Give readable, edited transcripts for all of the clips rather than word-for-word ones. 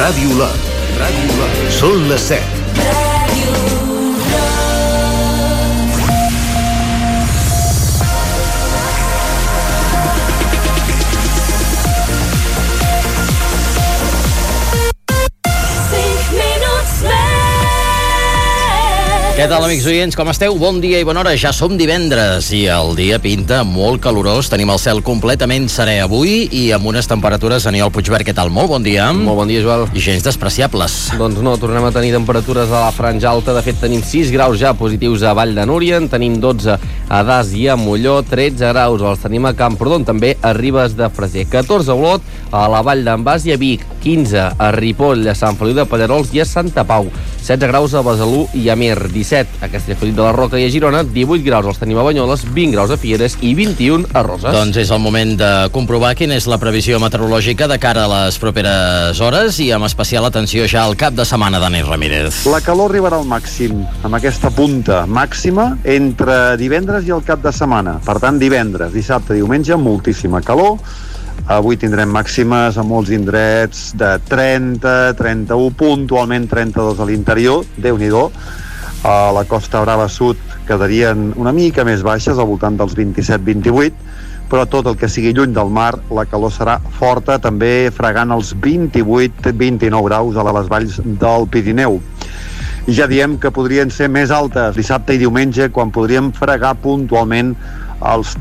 Ràdio Lot. Són les 7. Què tal, amics oients, com esteu? Bon dia i bona hora, ja som divendres i el dia pinta molt calorós, tenim el cel completament serè avui i amb unes temperatures. Aniol Puigvert, què tal? Molt bon dia. Molt bon dia, Joel. I gens despreciables. Doncs no, tornem a tenir temperatures a la franja alta. De fet, tenim 6 graus ja positius a Vall de Núria, en tenim 12 a Das i a Molló, 13 graus els tenim a Camprodon, també a Ribes de Freser, 14 a Olot, a la Vall d'en Bas i a Vic, 15 a Ripoll, a Sant Feliu de Pallerols i a Santa Pau, 16 graus a Besalú i a Mir, 17 a Castellfollit de la Roca i a Girona, 18 graus els tenim a Banyoles, 20 graus a Figueres i 21 a Roses. Doncs és el moment de comprovar quina és la previsió meteorològica de cara a les properes hores i amb especial atenció ja al cap de setmana, Dani Ramírez. La calor arribarà al màxim, amb aquesta punta màxima, entre divendres i el cap de setmana. Per tant, divendres, dissabte, diumenge, moltíssima calor. Avui tindrem màximes a molts indrets de 30, 31, puntualment 32 a l'interior, Déu-n'hi-do. A la Costa Brava Sud quedarien una mica més baixes, al voltant dels 27-28, però tot el que sigui lluny del mar, la calor serà forta, també fregant els 28-29 graus a les valls del Pirineu. I ja diem que podrien ser més altes dissabte i diumenge, quan podríem fregar puntualment els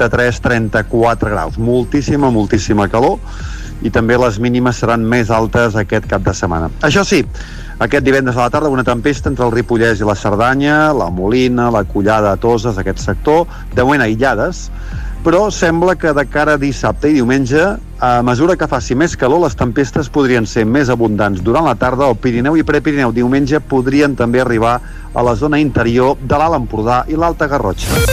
33-34 graus. Moltíssima calor, i també les mínimes seran més altes aquest cap de setmana. Això sí, aquest divendres a la tarda una tempesta entre el Ripollès i la Cerdanya, la Molina, la Collada, Toses, aquest sector, de moment aïllades, però sembla que de cara a dissabte i diumenge, a mesura que faci més calor, les tempestes podrien ser més abundants durant la tarda al Pirineu i Prepirineu. Diumenge podrien també arribar a la zona interior de l'Alt Empordà i l'Alta Garrotxa.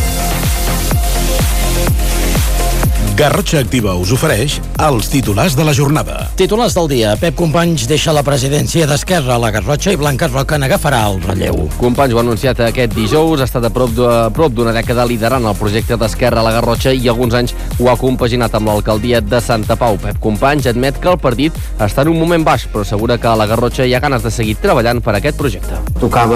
Garrotxa Activa us ofereix els titulars de la jornada. Titulars del dia. Pep Companys deixa la presidència d'Esquerra a la Garrotxa i Blanca Roca n'agafarà el relleu. Companys ho ha anunciat aquest dijous, ha estat a prop d'una dècada liderant el projecte d'Esquerra a la Garrotxa i alguns anys ho ha compaginat amb l'alcaldia de Santa Pau. Pep Companys admet que el partit està en un moment baix, però assegura que a la Garrotxa hi ha ganes de seguir treballant per aquest projecte. Tocava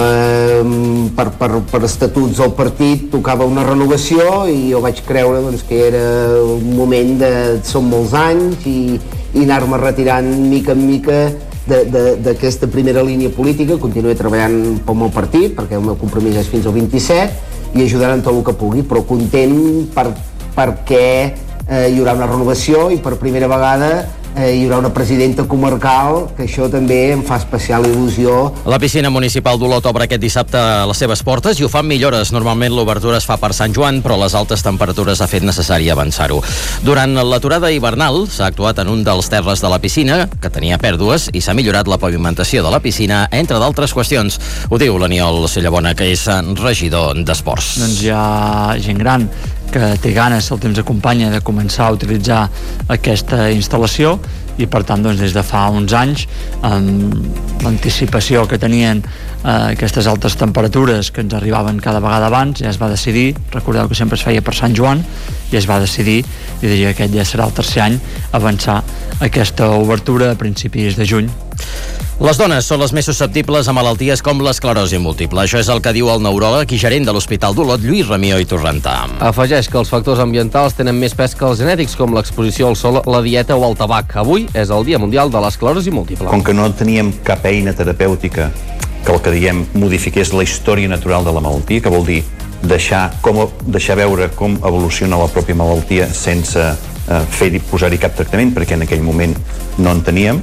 per estatuts del partit, tocava una renovació i jo vaig creure doncs, que era un moment són molts anys i anar-me retirant mica en mica d'aquesta primera línia política. Continuaré treballant pel meu partit perquè el meu compromís és fins al 27 i ajudant en tot el que pugui, però content perquè hi haurà una renovació i per primera vegada hi haurà una presidenta comarcal, que això també em fa especial il·lusió. La piscina municipal d'Olot obre aquest dissabte les seves portes i ho fan millores. Normalment l'obertura es fa per Sant Joan, però les altes temperatures ha fet necessari avançar-ho. Durant l'aturada hivernal s'ha actuat en un dels terres de la piscina, que tenia pèrdues, i s'ha millorat la pavimentació de la piscina, entre d'altres qüestions. Ho diu l'Aniol Cellabona, que és regidor d'Esports. Doncs hi ha gent gran que té ganes, el temps acompanya, de començar a utilitzar aquesta instal·lació i per tant doncs, des de fa uns anys amb l'anticipació que tenien aquestes altes temperatures que ens arribaven cada vegada abans, ja es va decidir, recordeu que sempre es feia per Sant Joan, i es va decidir, i diria que aquest ja serà el tercer any, avançar aquesta obertura a principis de juny. Les dones són les més susceptibles a malalties com l'esclerosi múltiple. Això és el que diu el neuròleg i gerent de l'Hospital d'Olot, Lluís Ramió i Torrentà. Afegeix que els factors ambientals tenen més pes que els genètics, com l'exposició al sol, la dieta o el tabac. Avui és el Dia Mundial de l'Esclerosi Múltiple. Com que no teníem cap eina terapèutica que el que diem modifiqués la història natural de la malaltia, que vol dir deixar veure com evoluciona la pròpia malaltia sense posar-hi cap tractament, perquè en aquell moment no en teníem.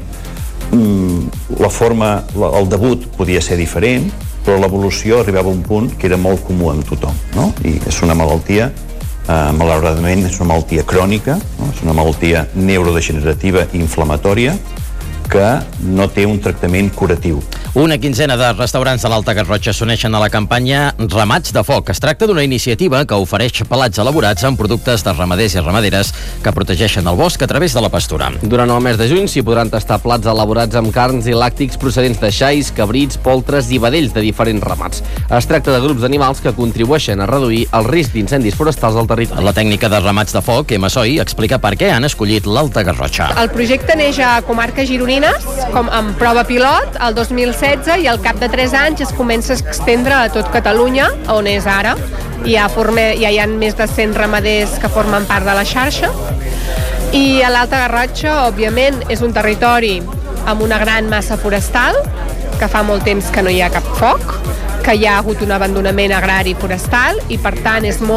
La forma, el debut podia ser diferent, però l'evolució arribava a un punt que era molt comú amb tothom, no? I és una malaltia, malauradament, és una malaltia crònica, no? És una malaltia neurodegenerativa i inflamatòria que no té un tractament curatiu. Una quinzena de restaurants de l'Alta Garrotxa s'uneixen a la campanya Ramats de Foc. Es tracta d'una iniciativa que ofereix pelats elaborats amb productes de ramaders i ramaderes que protegeixen el bosc a través de la pastura. Durant el mes de juny s'hi podran tastar plats elaborats amb carns i làctics procedents de xais, cabrits, poltres i vedells de diferents ramats. Es tracta de grups d'animals que contribueixen a reduir el risc d'incendis forestals al territori. La tècnica de Ramats de Foc, Emma Soy, explica per què han escollit l'Alta Garrotxa. El projecte neix a comarca gironina femenines, com en prova pilot, el 2016, i al cap de 3 anys es comença a extendre a tot Catalunya, on és ara. Ja hi ha més de 100 ramaders que formen part de la xarxa. I a l'Alta Garrotxa, òbviament, és un territori amb una gran massa forestal, que fa molt temps que no hi ha cap foc, que hi ha hagut un abandonament agrari forestal i, per tant, és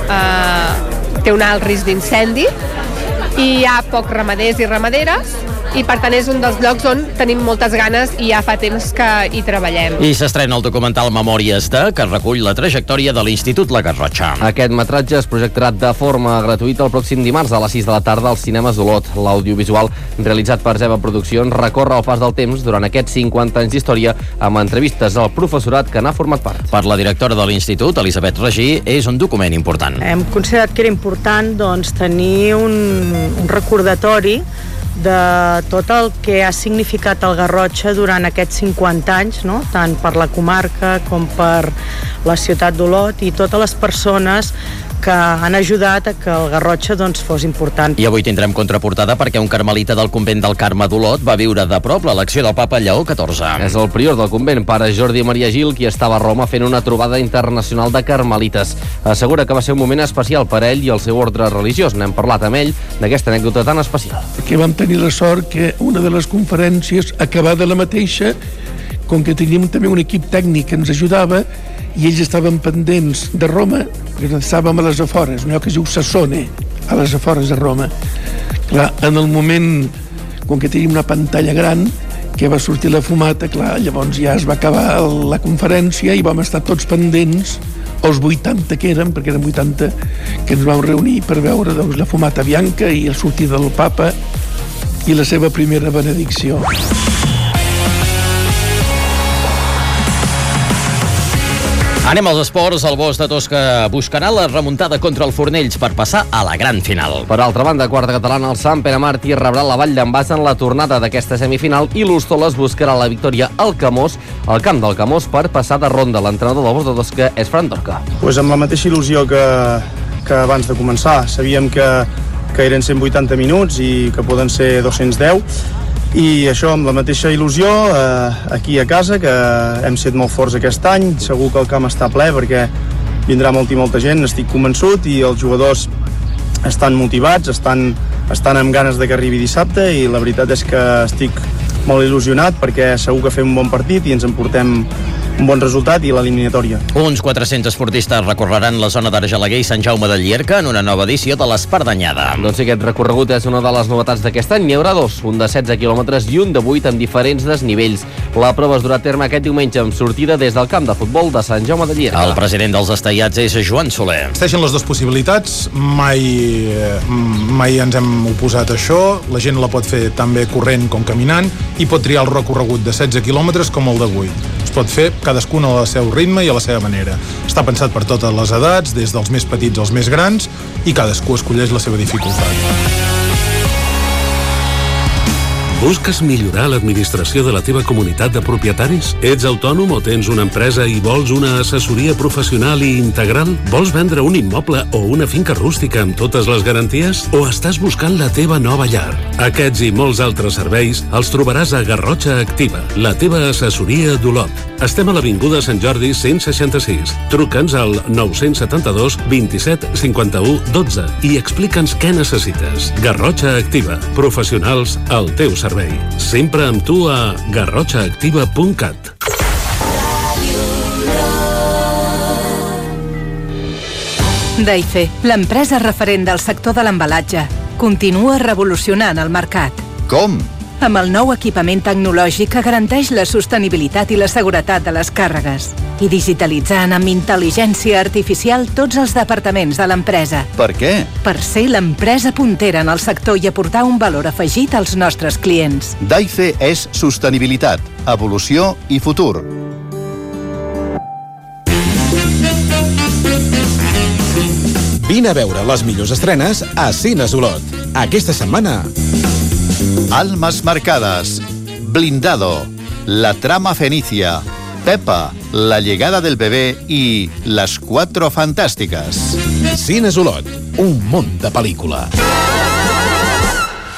té un alt risc d'incendi, i hi ha pocs ramaders i ramaderes, i per tant és un dels llocs on tenim moltes ganes i ja fa temps que hi treballem. I s'estrena el documental Memòries de, que recull la trajectòria de l'Institut La Garrotxa. Aquest metratge es projectarà de forma gratuïta el pròxim dimarts a les 6 de la tarda als cinemes d'Olot. L'audiovisual, realitzat per Zeba Produccions, recorre el pas del temps durant aquests 50 anys d'història amb entrevistes al professorat que n'ha format part. Per la directora de l'Institut, Elisabet Regí, és un document important. Hem considerat que era important tenir un recordatori de tot el que ha significat el Garrotxa durant aquests 50 anys, no? Tant per la comarca com per la ciutat d'Olot i totes les persones que han ajudat a que el Garrotxa fos important. I avui tindrem contraportada perquè un carmelita del convent del Carme d'Olot va viure de prop l'elecció del papa Lleó XIV. És el prior del convent, pare Jordi Maria Gil, qui estava a Roma fent una trobada internacional de carmelites. Assegura que va ser un moment especial per ell i el seu ordre religiós. N'hem parlat amb ell d'aquesta anècdota tan especial. Que vam tenir la sort que una de les conferències acabada la mateixa, com que teníem també un equip tècnic que ens ajudava, i ells estaven pendents de Roma, perquè estàvem a les afores, un lloc que es diu Sassone, a les afores de Roma. Clar, en el moment, com que teníem una pantalla gran, que va sortir la fumata, clar, llavors ja es va acabar la conferència i vam estar tots pendents, els 80 que eren, perquè eren 80, que ens vam reunir per veure la fumata bianca i el sortir del papa i la seva primera benedicció. Anem als esports. El Bosch de Tosca buscarà la remuntada contra el Fornells per passar a la gran final. Per altra banda, quarta catalana, el Sant Pere Martí rebrà la Vall d'en Bas en la tornada d'aquesta semifinal i l'Hostoles buscarà la victòria al Camós, al camp del Camós, per passar de ronda. L'entrenador del Bosch de Tosca és Fran Dorca. Pues amb la mateixa il·lusió que abans de començar. Sabíem que eren 180 minuts i que poden ser 210, i això amb la mateixa il·lusió aquí a casa, que hem set molt forts aquest any. Segur que el camp està ple perquè vindrà molta gent, n'estic convençut, i els jugadors estan motivats, estan amb ganes de que arribi dissabte, i la veritat és que estic molt il·lusionat perquè segur que fem un bon partit i ens emportem un bon resultat i l'eliminatòria. Uns 400 esportistes recorreran la zona d'Argelaguer i Sant Jaume de Llierca en una nova edició de l'Espardanyada. Doncs aquest recorregut és una de les novetats d'aquest any. N'hi haurà dos, un de 16 quilòmetres i un de 8 amb diferents desnivells. La prova es durà a terme aquest diumenge amb sortida des del camp de futbol de Sant Jaume de Llierca. El president dels estaiats és Joan Soler. Existeixen les dues possibilitats, mai ens hem oposat a això, la gent la pot fer tan bé corrent com caminant i pot triar el recorregut de 16 quilòmetres com el de 8. Es pot fer cadascun al seu ritme i a la seva manera. Està pensat per totes les edats, des dels més petits als més grans, i cadascú escolleix la seva dificultat. Busques millorar l'administració de la teva comunitat de propietaris? Ets autònom o tens una empresa i vols una assessoria professional i integral? Vols vendre un immoble o una finca rústica amb totes les garanties? O estàs buscant la teva nova llar? Aquests i molts altres serveis els trobaràs a Garrotxa Activa, la teva assessoria d'Olot. Estem a l'Avinguda Sant Jordi 166. Truca'ns al 972 27 51 12 i explica'ns què necessites. Garrotxa Activa, professionals al teu servei. Sempre amb tu a garrotxaactiva.cat. Daife, l'empresa referent del sector de l'embalatge, continua revolucionant el mercat. Com? Amb el nou equipament tecnològic que garanteix la sostenibilitat i la seguretat de les càrregues i digitalitzant amb intel·ligència artificial tots els departaments de l'empresa. Per què? Per ser l'empresa puntera en el sector i aportar un valor afegit als nostres clients. Daife és sostenibilitat, evolució i futur. Vine a veure les millors estrenes a Cines Olot. Aquesta setmana... Almas marcadas, Blindado, La trama fenicia, Pepa, La llegada del bebé y Las cuatro fantásticas. Cines Olot, un món de pel·lícula.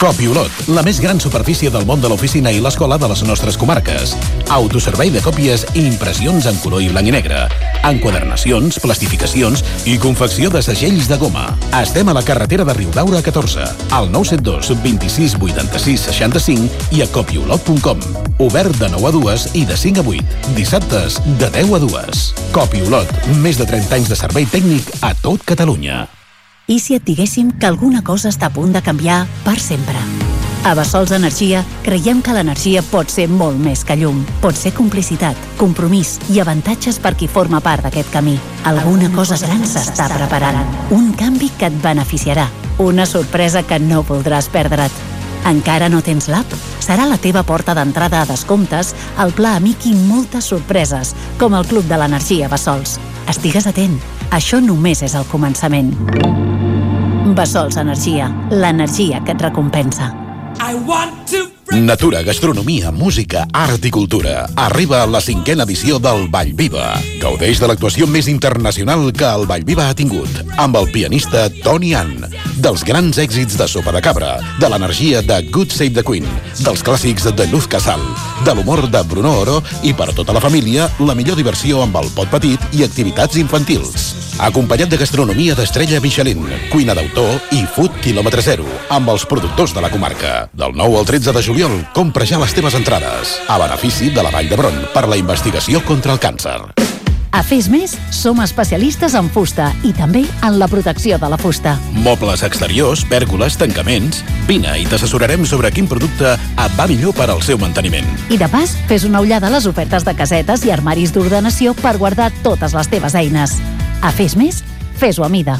Copiolot, la més gran superfície del món de l'oficina i l'escola de les nostres comarques. Autoservei de còpies i impressions en color i blanc i negre. Enquadernacions, plastificacions i confecció de segells de goma. Estem a la carretera de Riudaura 14, al 972 26 86 65 i a copiolot.com. Obert de 9 a 2 i de 5 a 8. Dissabtes de 10 a 2. Copiolot, més de 30 anys de servei tècnic a tot Catalunya. I si et diguéssim que alguna cosa està a punt de canviar per sempre? A Bessols Energia creiem que l'energia pot ser molt més que llum. Pot ser complicitat, compromís i avantatges per qui forma part d'aquest camí. Alguna cosa gran s'està preparant. Un canvi que et beneficiarà. Una sorpresa que no voldràs perdre't. Encara no tens l'app? Serà la teva porta d'entrada a descomptes, al Pla Amic i moltes sorpreses, com el Club de l'Energia Bessols. Estigues atent, això només és el començament. Bessols Energia, l'energia que et recompensa. Natura, gastronomia, música, art i cultura. Arriba a la 5ª edició del Vallviva. Gaudeix de l'actuació més internacional que el Vallviva ha tingut, amb el pianista Tony Ann, dels grans èxits de Sopa de Cabra, de l'energia de God Save the Queen, dels clàssics de Luz Casal, de l'humor de Bruno Oro i per tota la família, la millor diversió amb el pot petit i activitats infantils. Acompanyat de gastronomia d'estrella Michelin, cuina d'autor i food quilòmetre zero, amb els productors de la comarca. Del 9 al 13 de juliol, compra ja les teves entrades, a benefici de la Vall d'Hebron per la investigació contra el càncer. A Fes Més som especialistes en fusta i també en la protecció de la fusta. Mobles exteriors, pèrgoles, tancaments... Vine i t'assessorarem sobre quin producte et va millor per al seu manteniment. I de pas, fes una ullada a les ofertes de casetes i armaris d'ordenació per guardar totes les teves eines. A Fes Més, fes-ho a mida.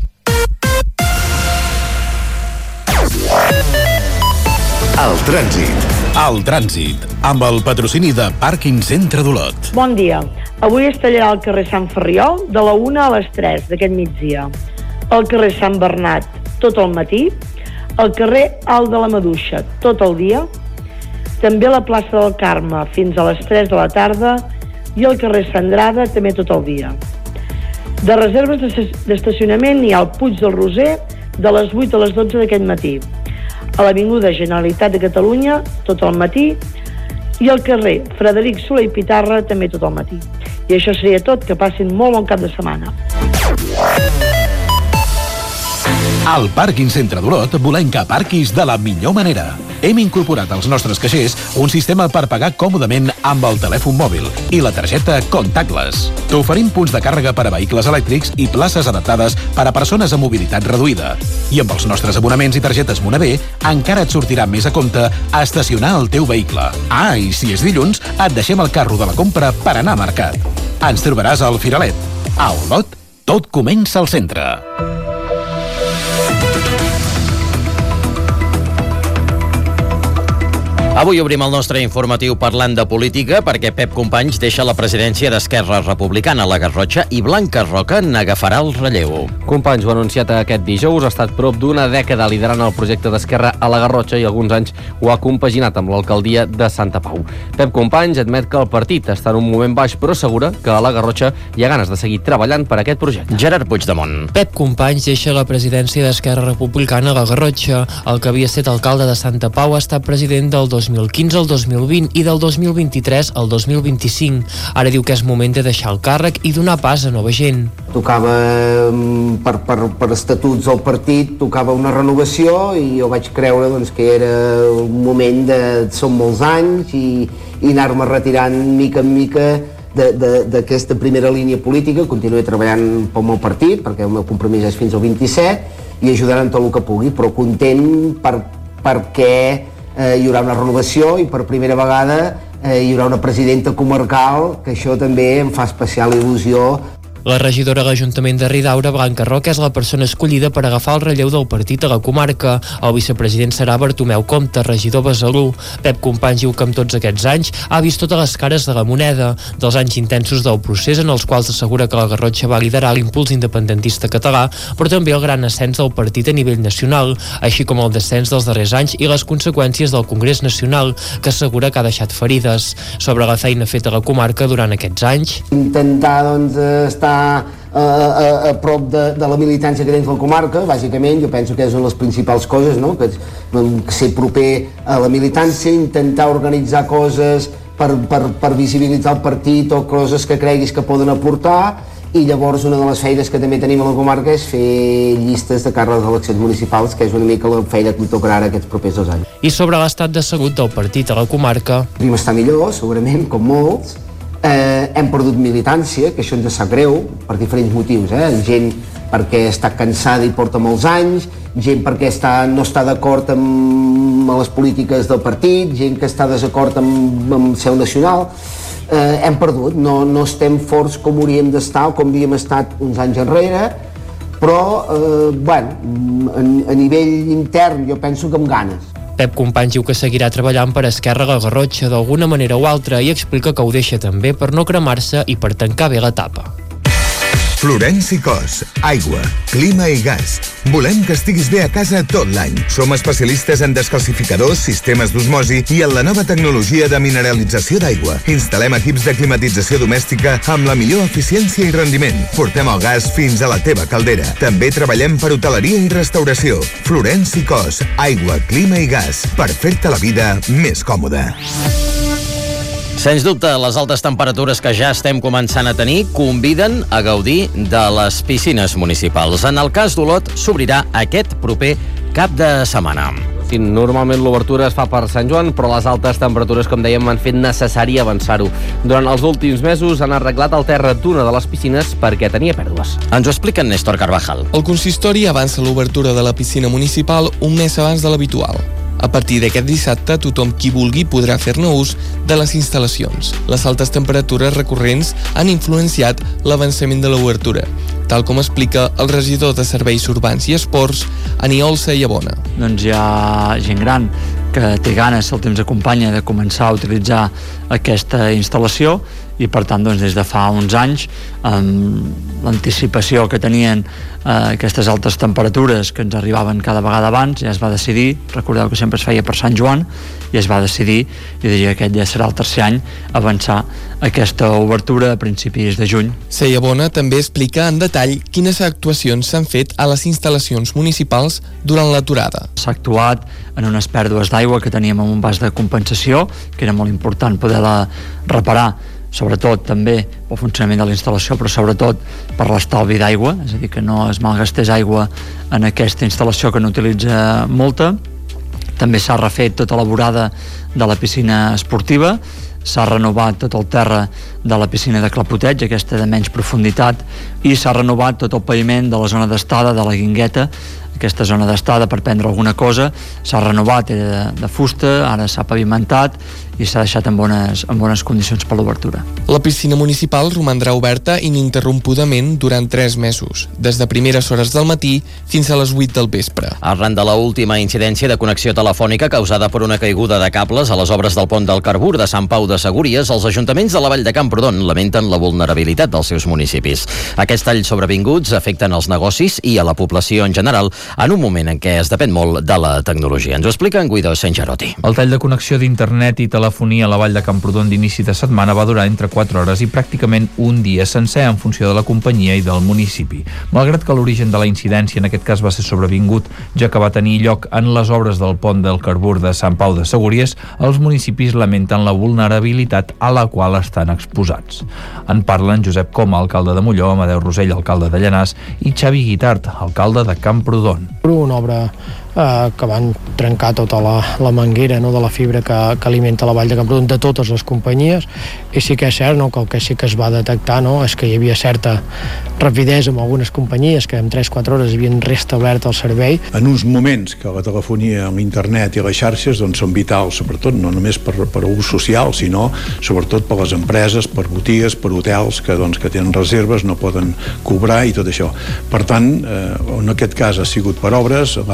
El trànsit, amb el patrocini de Pàrquing Centre d'Olot. Bon dia. Avui es tallarà el carrer Sant Ferriol de la 1 a les 3 d'aquest migdia. El carrer Sant Bernat tot el matí. El carrer Alt de la Maduixa tot el dia. També la plaça del Carme fins a les 3 de la tarda. I el carrer Sandrada també tot el dia. De reserves d'estacionament hi ha el Puig del Roser de les 8 a les 12 d'aquest matí. A l'Avinguda Generalitat de Catalunya tot el matí i al carrer Frederic Soler i Pitarra també tot el matí. I això seria tot, que passin molt bon cap de setmana. Al Pàrquing Centre d'Olot volem que aparquis de la millor manera. Hem incorporat als nostres caixers un sistema per pagar còmodament amb el telèfon mòbil i la targeta Contactless. T'oferim punts de càrrega per a vehicles elèctrics i places adaptades per a persones amb mobilitat reduïda. I amb els nostres abonaments i targetes Monavé encara et sortirà més a compte a estacionar el teu vehicle. Ah, i si és dilluns, et deixem el carro de la compra per anar a mercat. Ens trobaràs al Firalet. A Olot, tot comença al centre. Avui obrim el nostre informatiu parlant de política perquè Pep Companys deixa la presidència d'Esquerra Republicana a la Garrotxa i Blanca Roca n'agafarà el relleu. Companys ho ha anunciat aquest dijous, ha estat prop d'una dècada liderant el projecte d'Esquerra a la Garrotxa i alguns anys ho ha compaginat amb l'alcaldia de Santa Pau. Pep Companys admet que el partit està en un moment baix però assegura que a la Garrotxa hi ha ganes de seguir treballant per aquest projecte. Gerard Puigdemont. Pep Companys deixa la presidència d'Esquerra Republicana a la Garrotxa. El que havia estat alcalde de Santa Pau ha estat president del 2015 al 2020 i del 2023 al 2025. Ara diu que és moment de deixar el càrrec i donar pas a nova gent. Tocava per estatuts del partit, tocava una renovació i jo vaig creure doncs, que era un moment de... Són molts anys i anar-me retirant mica en mica d'aquesta primera línia política. Continuaré treballant pel meu partit perquè el meu compromís és fins al 27 i ajudaré en tot el que pugui, però content perquè hi haurà una renovació i per primera vegada hi haurà una presidenta comarcal, que això també em fa especial il·lusió. La regidora de l'Ajuntament de Ridaura, Blanca Roca, és la persona escollida per agafar el relleu del partit a la comarca. El vicepresident serà Bartomeu Comte, regidor Besalú. Pep Companys diu que amb tots aquests anys ha vist totes les cares de la moneda, dels anys intensos del procés en els quals assegura que la Garrotxa va liderar l'impuls independentista català, però també el gran ascens del partit a nivell nacional, així com el descens dels darrers anys i les conseqüències del Congrés Nacional, que assegura que ha deixat ferides. Sobre la feina feta a la comarca durant aquests anys. Intentar doncs, estar a prop de la militància que tens la comarca, bàsicament. Jo penso que és una de les principals coses, no? Que ser proper a la militància, intentar organitzar coses per visibilitzar el partit o coses que creguis que poden aportar, i llavors una de les feines que també tenim a la comarca és fer llistes de càrrecs d'eleccions municipals, que és una mica la feina que em tocarà ara aquests propers 2 anys. I sobre l'estat de salut del partit a la comarca... Podríem estar millor, segurament, com molts. Hem perdut militància, que això ens sap greu, per diferents motius, gent perquè està cansada i porta molts anys, gent perquè no està d'acord amb les polítiques del partit, gent que està desacord amb seu nacional. Hem perdut, no estem forts com hauríem d'estar o com havíem estat uns anys enrere, però a nivell intern jo penso que amb ganes. Pep Companys diu que seguirà treballant per Esquerra a la Garrotxa d'alguna manera o altra i explica que ho deixa també per no cremar-se i per tancar bé l'etapa. Florenci Cos, aigua, clima i gas. Volem que estiguis bé a casa tot l'any. Som especialistes en descalcificadors, sistemes d'osmosi i en la nova tecnologia de mineralització d'aigua. Instal·lem equips de climatització domèstica amb la millor eficiència i rendiment. Portem el gas fins a la teva caldera. També treballem per hoteleria i restauració. Florenci Cos, aigua, clima i gas. Per fer-te la vida més còmoda. Sens dubte, les altes temperatures que ja estem començant a tenir conviden a gaudir de les piscines municipals. En el cas d'Olot, s'obrirà aquest proper cap de setmana. Sí, normalment l'obertura es fa per Sant Joan, però les altes temperatures, com dèiem, han fet necessari avançar-ho. Durant els últims mesos han arreglat el terra d'una de les piscines perquè tenia pèrdues. Ens ho explica en Néstor Carvajal. El consistori avança l'obertura de la piscina municipal un mes abans de l'habitual. A partir d'aquest dissabte, tothom qui vulgui podrà fer-ne ús de les instal·lacions. Les altes temperatures recurrents han influenciat l'avançament de l'obertura, tal com explica el regidor de Serveis Urbans i Esports, Aniol Sayabona. Doncs hi ha gent gran que té ganes, el temps acompanya, de començar a utilitzar aquesta instal·lació i per tant des de fa uns anys amb l'anticipació que tenien aquestes altes temperatures que ens arribaven cada vegada abans, ja es va decidir, recordeu que sempre es feia per Sant Joan, i es va decidir, i diria que aquest ja serà el tercer any, avançar aquesta obertura a principis de juny. Sayabona també explica en detall quines actuacions s'han fet a les instal·lacions municipals durant l'aturada. S'ha actuat en unes pèrdues d'aigua que teníem en un vas de compensació, que era molt important poder-la reparar, sobretot també pel funcionament de la instal·lació, però sobretot per l'estalvi d'aigua, és a dir, que no es malgastés aigua en aquesta instal·lació que n'utilitza molta. També s'ha refet tota la vorada de la piscina esportiva, s'ha renovat tot el terra de la piscina de clapoteig, aquesta de menys profunditat, i s'ha renovat tot el paviment de la zona d'estada, de la guingueta, aquesta zona d'estada per prendre alguna cosa, s'ha renovat, era de fusta, ara s'ha pavimentat i s'ha deixat en bones condicions per l'obertura. La piscina municipal romandrà oberta ininterrompudament durant 3 mesos, des de primeres hores del matí fins a les 8 del vespre. Arran de l'última incidència de connexió telefònica causada per una caiguda de cables a les obres del pont del Carbur de Sant Pau de Segúries, els ajuntaments de la Vall de Camprodon lamenten la vulnerabilitat dels seus municipis. Aquests talls sobrevinguts afecten els negocis i a la població en general en un moment en què es depèn molt de la tecnologia. Ens ho explica en Guido Sangerotti. El tall de connexió d'internet i telefonia a la Vall de Camprodon d'inici de setmana va durar entre 4 hores i pràcticament un dia sencer en funció de la companyia i del municipi. Malgrat que l'origen de la incidència en aquest cas va ser sobrevingut, ja que va tenir lloc en les obres del pont del Carbur de Sant Pau de Segúries, els municipis lamenten la vulnerabilitat a la qual estan exposats. En parlen Josep Coma, alcalde de Molló, Amadeu Rosell, alcalde de Llanàs, i Xavi Guitart, alcalde de Camprodon. Una obra que van trencar tota la manguera, no, de la fibra que alimenta la Vall de Camprodon de totes les companyies, i sí que és cert, no, que el que sí que es va detectar, no, és que hi havia certa rapidesa amb algunes companyies que en 3-4 hores havien restablert el servei. En uns moments que la telefonia, l'internet i les xarxes doncs, són vitals, sobretot no només per ús social, sinó sobretot per les empreses, per botigues, per hotels que tenen reserves, no poden cobrar i tot això. Per tant, en aquest cas ha sigut per obres, l'altra vegada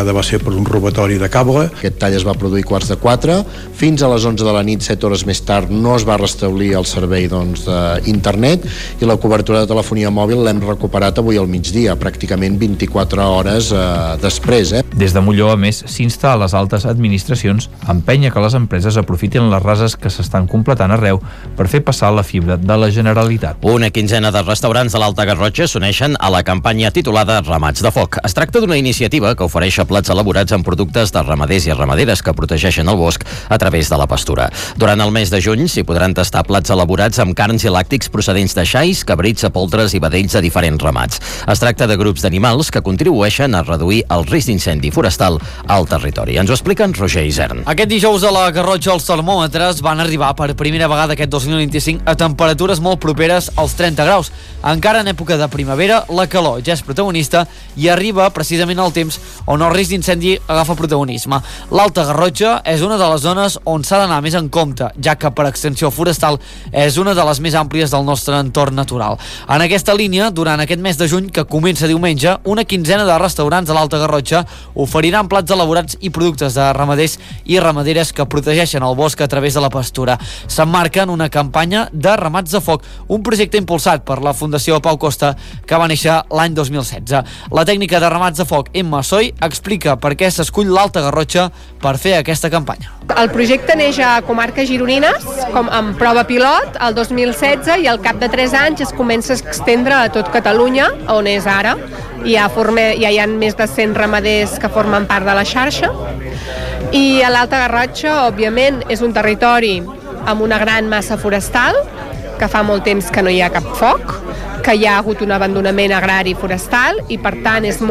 vegada va ser per un robatori de cable. Aquest tall es va produir 3:45, fins a les 11 de la nit, 7 hores més tard, no es va restablir el servei d'internet i la cobertura de telefonia mòbil l'hem recuperat avui al migdia, pràcticament 24 hores després. Des de Molló, a més, s'insta a les altes administracions a empènyer que les empreses aprofitin les rases que s'estan completant arreu per fer passar la fibra de la Generalitat. Una quinzena de restaurants de l'Alta Garrotxa s'uneixen a la campanya titulada Ramats de Foc. Es tracta d'una iniciativa que ofereix plats elaborats amb productes de ramaders i ramaderes que protegeixen el bosc a través de la pastura. Durant el mes de juny s'hi podran tastar plats elaborats amb carns i làctics procedents de xais, cabrits, poltres i vedells de diferents ramats. Es tracta de grups d'animals que contribueixen a reduir el risc d'incendi forestal al territori. Ens ho expliquen Roger Isern. Aquest dijous a la Garrotxa els termòmetres van arribar per primera vegada aquest 2025 a temperatures molt properes als 30 graus. Encara en època de primavera, la calor ja és protagonista i arriba precisament el temps on el risc d'incendi agafa protagonisme. L'Alta Garrotxa és una de les zones on s'ha d'anar més en compte, ja que per extensió forestal és una de les més àmplies del nostre entorn natural. En aquesta línia, durant aquest mes de juny, que comença diumenge, una quinzena de restaurants de l'Alta Garrotxa oferiran plats elaborats i productes de ramaders i ramaderes que protegeixen el bosc a través de la pastura. S'emmarca en una campanya de Ramats de Foc, un projecte impulsat per la Fundació Pau Costa que va néixer l'any 2016. La tècnica de Ramats de Foc, Emma Soy, explica per què s'escull l'Alta Garrotxa per fer aquesta campanya. El projecte neix a comarques gironines, com amb prova pilot, el 2016, i al cap de 3 anys es comença a extendre a tot Catalunya, on és ara. Ja hi ha més de 100 ramaders que formen part de la xarxa. I a l'Alta Garrotxa, òbviament, és un territori amb una gran massa forestal, que fa molt temps que no hi ha cap foc, que hi ha hagut un abandonament agrari forestal i per tant és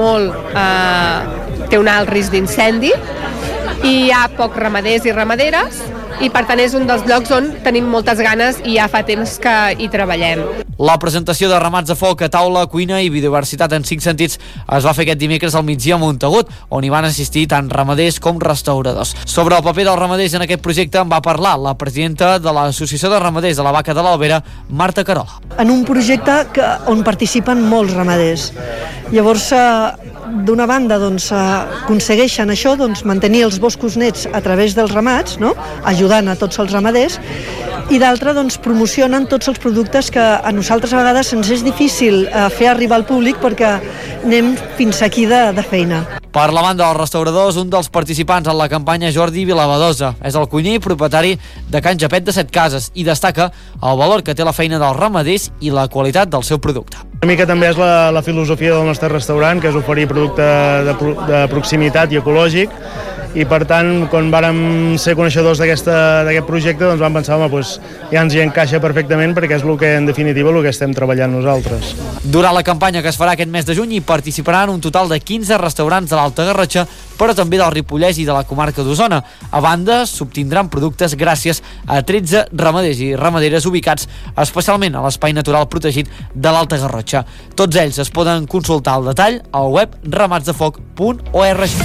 té un alt risc d'incendi i hi ha pocs ramaders i ramaderes i per tant és un dels llocs on tenim moltes ganes i ja fa temps que hi treballem. La presentació de Ramats de Foc a taula, cuina i biodiversitat en 5 sentits es va fer aquest dimecres al migdia a Montagut, on hi van assistir tant ramaders com restauradors. Sobre el paper dels ramaders en aquest projecte en va parlar la presidenta de l'Associació de Ramaders de la Vaca de l'Albera, Marta Carola. En un projecte on participen molts ramaders. Llavors, d'una banda, aconsegueixen això, mantenir els boscos nets a través dels ramats, ajudant a tots els ramaders, i d'altra, promocionen tots els productes que a nosaltres a vegades ens és difícil fer arribar al públic perquè anem fins aquí de feina. Per la banda dels restauradors, un dels participants en la campanya, Jordi Vilabadosa, és el cuiner i propietari de Can Japet de 7 Cases i destaca el valor que té la feina dels ramaders i la qualitat del seu producte. Una mica també és la filosofia del nostre restaurant, que és oferir producte de proximitat i ecològic, i per tant, quan vàrem ser coneixedors d'aquest projecte, vam pensar, ja ens hi encaixa perfectament perquè és en definitiva el que estem treballant nosaltres. Durant la campanya que es farà aquest mes de juny hi participaran un total de 15 restaurants de l'Alta Garrotxa, però també del Ripollès i de la comarca d'Osona. A banda, s'obtindran productes gràcies a 13 ramaders i ramaderes ubicats especialment a l'espai natural protegit de l'Alta Garrotxa. Tots ells es poden consultar al detall al web ramatsdefoc.org.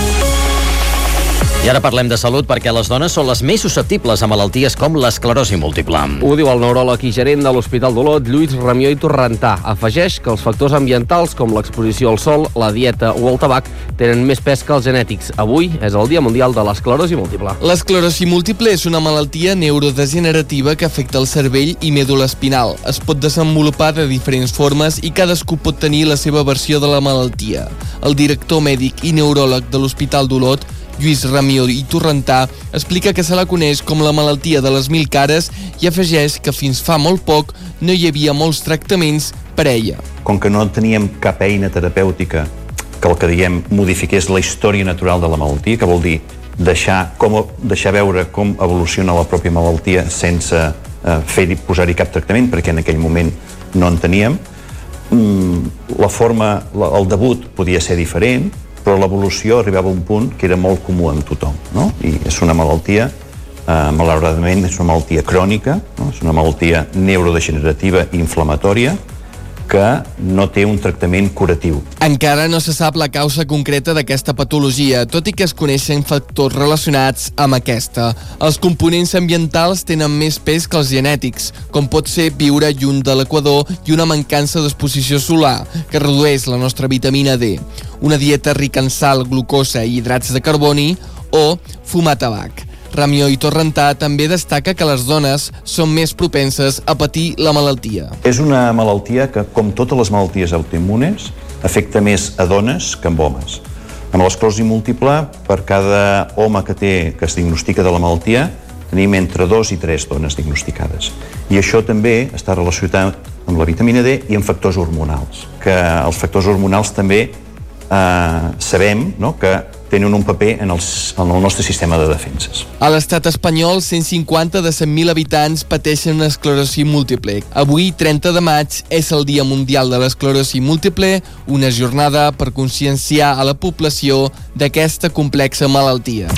I ara parlem de salut perquè les dones són les més susceptibles a malalties com l'esclerosi múltiple. Ho diu el neuròleg i gerent de l'Hospital d'Olot, Lluís Ramió i Torrentà. Afegeix que els factors ambientals com l'exposició al sol, la dieta o el tabac tenen més pes que els genètics. Avui és el Dia Mundial de l'Esclerosi Múltiple. L'esclerosi múltiple és una malaltia neurodegenerativa que afecta el cervell i mèdula espinal. Es pot desenvolupar de diferents formes i cadascú pot tenir la seva versió de la malaltia. El director mèdic i neuròleg de l'Hospital d'Olot, Lluís Ramió i Torrentà, explica que se la coneix com la malaltia de les 1000 cares i afegeix que fins fa molt poc no hi havia molts tractaments per a ella. Com que no teníem cap eina terapèutica que el que diguem modifiqués la història natural de la malaltia, que vol dir deixar veure com evoluciona la pròpia malaltia sense posar-hi cap tractament, perquè en aquell moment no en teníem, el debut podia ser diferent, però l'evolució arribava a un punt que era molt comú amb tothom, no? I és una malaltia, malauradament, és una malaltia crònica, no? És una malaltia neurodegenerativa i inflamatòria que no té un tractament curatiu. Encara no se sap la causa concreta d'aquesta patologia, tot i que es coneixen factors relacionats amb aquesta. Els components ambientals tenen més pes que els genètics, com pot ser viure lluny de l'equador i una mancança d'exposició solar, que redueix la nostra vitamina D, una dieta rica en sal, glucosa i hidrats de carboni o fumar tabac. Ramió i Torrentà també destaca que les dones són més propenses a patir la malaltia. És una malaltia que, com totes les malalties autoimmunes, afecta més a dones que a homes. Amb l'esclerosi múltiple, per cada home que es diagnostica de la malaltia, tenim entre 2 i 3 dones diagnosticades. I això també està relacionat amb la vitamina D i amb factors hormonals, que els factors hormonals també sabem, no?, que tenen un paper en el nostre sistema de defenses. A l'estat espanyol, 150 de 100.000 habitants pateixen una esclerosi múltiple. Avui, 30 de maig, és el Dia Mundial de l'Esclerosi Múltiple, una jornada per conscienciar a la població d'aquesta complexa malaltia.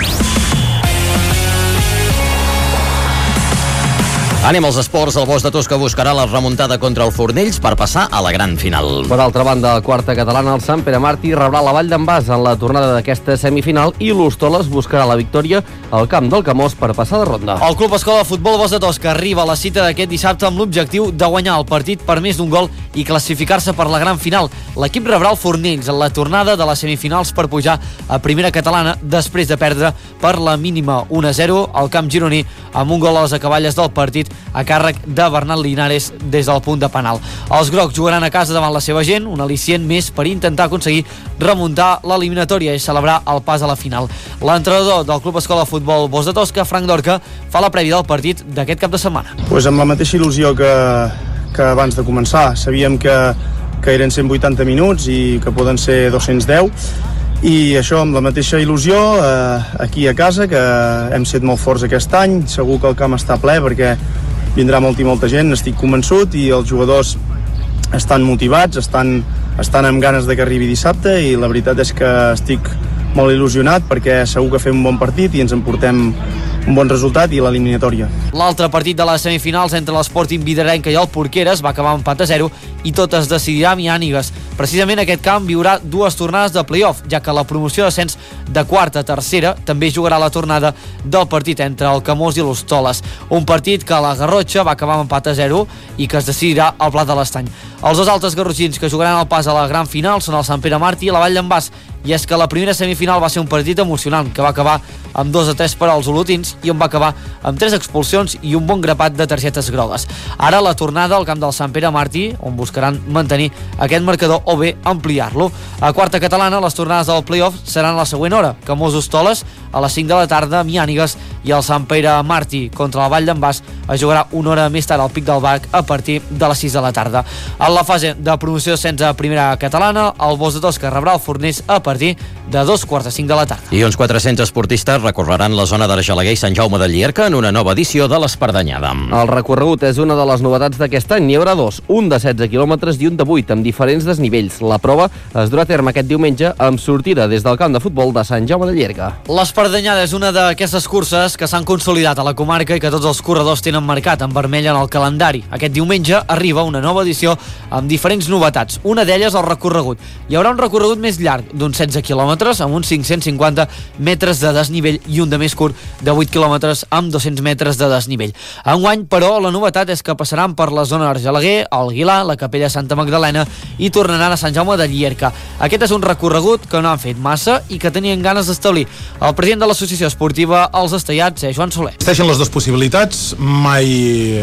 Anem als esports. El Bosch de Tosca buscarà la remuntada contra el Fornells per passar a la gran final. Per altra banda, la quarta catalana, el Sant Pere Martí, rebrà la Vall d'en Bas en la tornada d'aquesta semifinal i l'Hostoles buscarà la victòria al camp del Camós per passar de ronda. El Club Escola de Futbol Bosch de Tosca arriba a la cita d'aquest dissabte amb l'objectiu de guanyar el partit per més d'un gol i classificar-se per la gran final. L'equip rebrà el Fornells en la tornada de les semifinals per pujar a primera catalana després de perdre per la mínima 1-0 al camp gironí amb un gol a les acaballes del partit a càrrec de Bernat Linares des del punt de penal. Els grocs jugaran a casa davant la seva gent, un al·licient més per intentar aconseguir remuntar l'eliminatòria i celebrar el pas a la final. L'entrenador del Club Escola de Futbol Bosch de Tosca, Frank Dorca, fa la prèvia del partit d'aquest cap de setmana. Pues amb la mateixa il·lusió que abans de començar. Sabíem que eren 180 minuts i que poden ser 210, i això amb la mateixa il·lusió aquí a casa, que hem set molt forts aquest any. Segur que el camp està ple perquè vindrà molta gent, estic convençut, i els jugadors estan motivats, estan amb ganes de que arribi dissabte, i la veritat és que estic molt il·lusionat perquè segur que fem un bon partit i ens emportem un bon resultat i l'eliminatòria. L'altre partit de les semifinals entre l'Sporting Vidarenca i el Porqueres va acabar empat a 0 i tot es decidirà a Miànigues. Precisament aquest camp viurà dues tornades de play-off, ja que la promoció d'ascens de quarta a tercera també jugarà la tornada del partit entre el Camós i l'Hostoles. Un partit que a la Garrotxa va acabar empat a 0 i que es decidirà al Pla de l'Estany. Els dos altres garrotxins que jugaran el pas a la gran final són el Sant Pere Martí i la Vall d'en Bas, i és que la primera semifinal va ser un partit emocionant que va acabar amb 2-3 per als olotins i on va acabar amb 3 expulsions i un bon grapat de targetes grogues. Ara la tornada al camp del Sant Pere Martí, on buscaran mantenir aquest marcador o bé ampliar-lo. A quarta catalana, les tornades del play-off seran a la següent hora. Camós-Hostoles a les 5 de la tarda, Miànigues, i el Sant Pere Martí contra la Vall d'en Bas es jugarà una hora més tard al Pic del Bac a partir de les 6 de la tarda. En la fase de promoció d'ascens a primera catalana, el Bosch de Tosca rebrà el Fornells a partir de 2:45 de la tarda. I uns 400 esportistes recorreran la zona d'Argelaguer i Sant Jaume de Llierca en una nova edició de l'Espardanyada. El recorregut és una de les novetats d'aquest any. N'hi haurà dos, un de 16 quilòmetres i un de 8, amb diferents desnivells. La prova es durà a terme aquest diumenge amb sortida des del camp de futbol de Sant Jaume de Llierca. L'Espardanyada és una d'aquestes curses que s'han consolidat a la comarca i que tots els corredors tenen marcat en vermell en el calendari. Aquest diumenge arriba una nova edició amb diferents novetats. Una d'elles el recorregut. Hi haurà un recorregut més llarg, d'uns 16 quilòmetres, amb uns 550 metres de desnivell, i un de més curt, de 8 quilòmetres, amb 200 metres de desnivell. Enguany, però, la novetat és que passaran per la zona d'Argelaguer, el Guilar, la Capella Santa Magdalena i tornaran a Sant Jaume de Llierca. Aquest és un recorregut que no han fet massa i que tenien ganes d'establir. El president de l'Associació Esportiva Els Estellats és Joan Soler. Existeixen les dues possibilitats, mai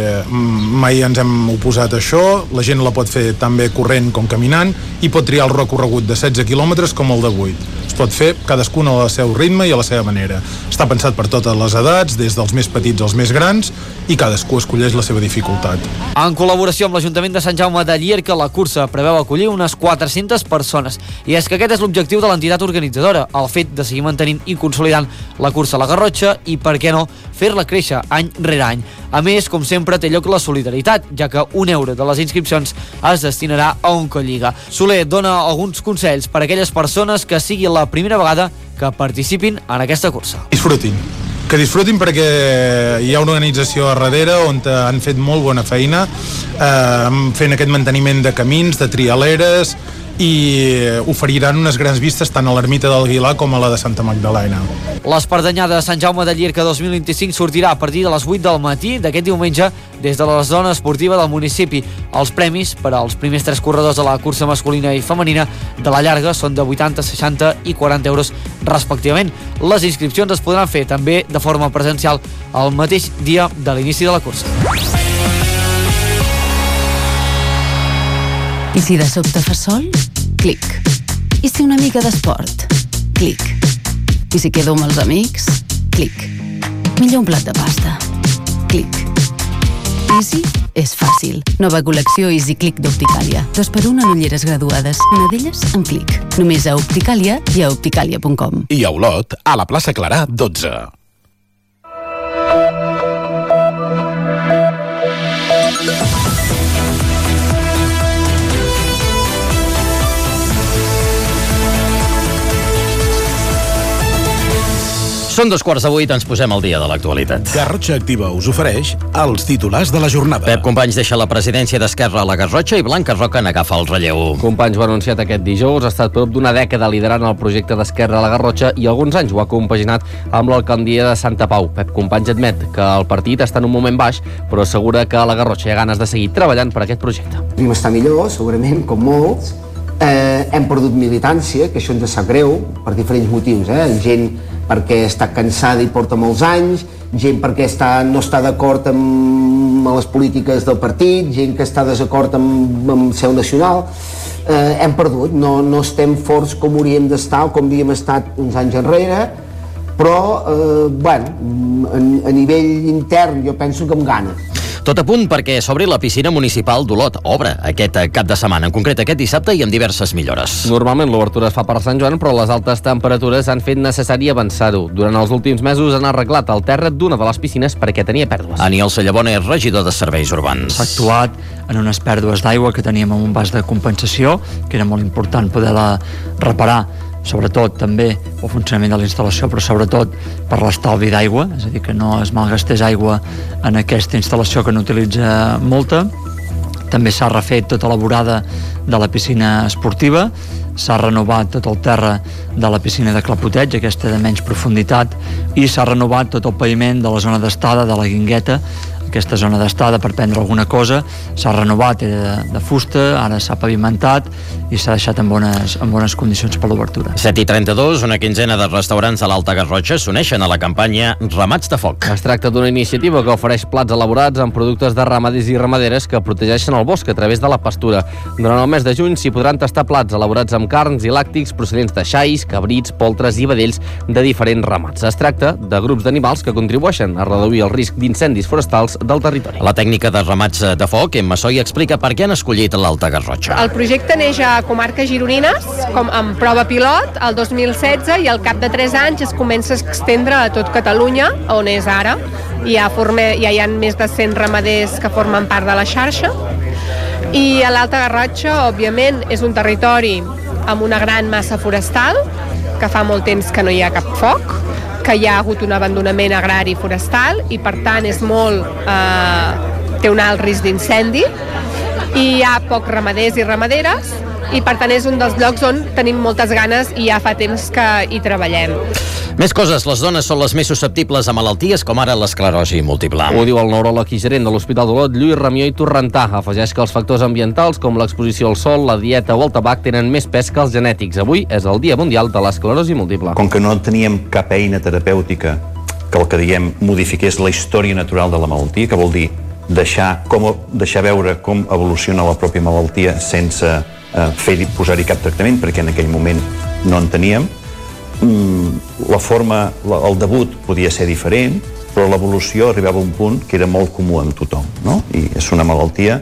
ens hem oposat a això, la gent la pot fer tan bé corrent com caminant i pot triar el recorregut de 16 quilòmetres com el de 8. Es pot fer cadascun al seu ritme i a la seva manera. Està pensat per totes les edats, des dels més petits als més grans, i cadascú escolleix la seva dificultat. En col·laboració amb l'Ajuntament de Sant Jaume de Llierca, la cursa preveu acollir unes 400 persones. I és que aquest és l'objectiu de l'entitat organitzadora, el fet de seguir mantenint i consolidant la cursa a la Garrotxa i, per què no, fer-la créixer any rere any. A més, com sempre, té lloc la solidaritat, ja que €1 de les inscripcions es destinarà a Oncolliga. Soler dona alguns consells per a aquelles persones que sigui la primera vegada que participin en aquesta cursa. Disfrutin, que disfrutin perquè hi ha una organització a darrere on han fet molt bona feina fent aquest manteniment de camins, de trialeres, i oferiran unes grans vistes tant a l'ermita del Guilar com a la de Santa Magdalena. L'Espardanyada de Sant Jaume de Llierca 2025 sortirà a partir de les 8 del matí d'aquest diumenge des de la zona esportiva del municipi. Els premis per als primers 3 corredors de la cursa masculina i femenina de la llarga són de 80, 60 i 40 euros respectivament. Les inscripcions es podran fer també de forma presencial el mateix dia de l'inici de la cursa. I si de sobte fa sol? Clic. I si una mica d'esport? Clic. I si quedo amb els amics? Clic. Millor un plat de pasta? Clic. Easy és fàcil. Nova col·lecció Easy Click d'Opticàlia. 2x1 en ulleres graduades. Una d'elles en Clic. Només a Opticàlia i a opticàlia.com. I a Olot, a la plaça Clarà 12. Són 2:15, ens posem al dia de l'actualitat. Garrotxa Activa us ofereix els titulars de la jornada. Pep Companys deixa la presidència d'Esquerra a la Garrotxa i Blanca Roca n'agafa el relleu. Companys ho ha anunciat aquest dijous, ha estat prop d'una dècada liderant el projecte d'Esquerra a la Garrotxa i alguns anys ho ha compaginat amb l'alcaldia de Santa Pau. Pep Companys admet que el partit està en un moment baix, però assegura que a la Garrotxa hi ha ganes de seguir treballant per aquest projecte. Podríem estar millor, segurament, com molts. Hem perdut militància, que això ens sap greu, per diferents motius. Gent perquè està cansada i porta molts anys, gent perquè no està d'acord amb les polítiques del partit, gent que està desacord amb seu nacional. Hem perdut, no estem forts com hauríem d'estar o com havíem estat uns anys enrere, però a nivell intern jo penso que amb gana. Tot a punt perquè s'obri la piscina municipal d'Olot. Obre aquest cap de setmana, en concret aquest dissabte, i amb diverses millores. Normalment l'obertura es fa per Sant Joan, però les altes temperatures han fet necessari avançar-ho. Durant els últims mesos han arreglat el terra d'una de les piscines perquè tenia pèrdues. Aniol Sallabona és regidor de Serveis Urbans. S'ha actuat en unes pèrdues d'aigua que teníem amb un vas de compensació, que era molt important poder-la reparar, sobretot també el funcionament de la instal·lació, però sobretot per l'estalvi d'aigua, és a dir, que no es malgastés aigua en aquesta instal·lació que n'utilitza molta. També s'ha refet tota la vorada de la piscina esportiva, s'ha renovat tot el terra de la piscina de Clapoteig, aquesta de menys profunditat, i s'ha renovat tot el paviment de la zona d'estada de la Guingueta. Aquesta zona d'estada, per prendre alguna cosa, s'ha renovat, era de fusta, ara s'ha pavimentat i s'ha deixat en bones condicions per l'obertura. 7:32, una quinzena de restaurants de l'Alta Garrotxa s'uneixen a la campanya Ramats de Foc. Es tracta d'una iniciativa que ofereix plats elaborats amb productes de ramaders i ramaderes que protegeixen el bosc a través de la pastura. Durant el mes de juny s'hi podran tastar plats elaborats amb carns i làctics procedents de xais, cabrits, poltres i vedells de diferents ramats. Es tracta de grups d'animals que contribueixen a reduir el risc d'incendis forestals del territori. La tècnica de Ramats de Foc, Emma Soy, explica per què han escollit l'Alta Garrotxa. El projecte neix a comarques gironines, com amb prova pilot, el 2016, i al cap de 3 anys es comença a extendre a tot Catalunya, on és ara. Ja hi ha més de 100 ramaders que formen part de la xarxa. I a l'Alta Garrotxa, òbviament, és un territori amb una gran massa forestal, que fa molt temps que no hi ha cap foc, que hi ha hagut un abandonament agrari forestal i per tant és té un alt risc d'incendi, i hi ha pocs ramaders i ramaderes i per tant és un dels llocs on tenim moltes ganes i ja fa temps que hi treballem. Més coses, les dones són les més susceptibles a malalties com ara l'esclerosi múltiple. Ho diu el neuròleg i gerent de l'Hospital d'Olot, Lluís Ramió i Torrentà. Afegeix que els factors ambientals com l'exposició al sol, la dieta o el tabac tenen més pes que els genètics. Avui és el Dia Mundial de l'Esclerosi Múltiple. Com que no teníem cap eina terapèutica que el que diguem modifiqués la història natural de la malaltia, que vol dir deixar veure com evoluciona la pròpia malaltia sense posar-hi cap tractament, perquè en aquell moment no en teníem. La forma, el debut podia ser diferent, però l'evolució arribava a un punt que era molt comú amb tothom, no? I és una malaltia,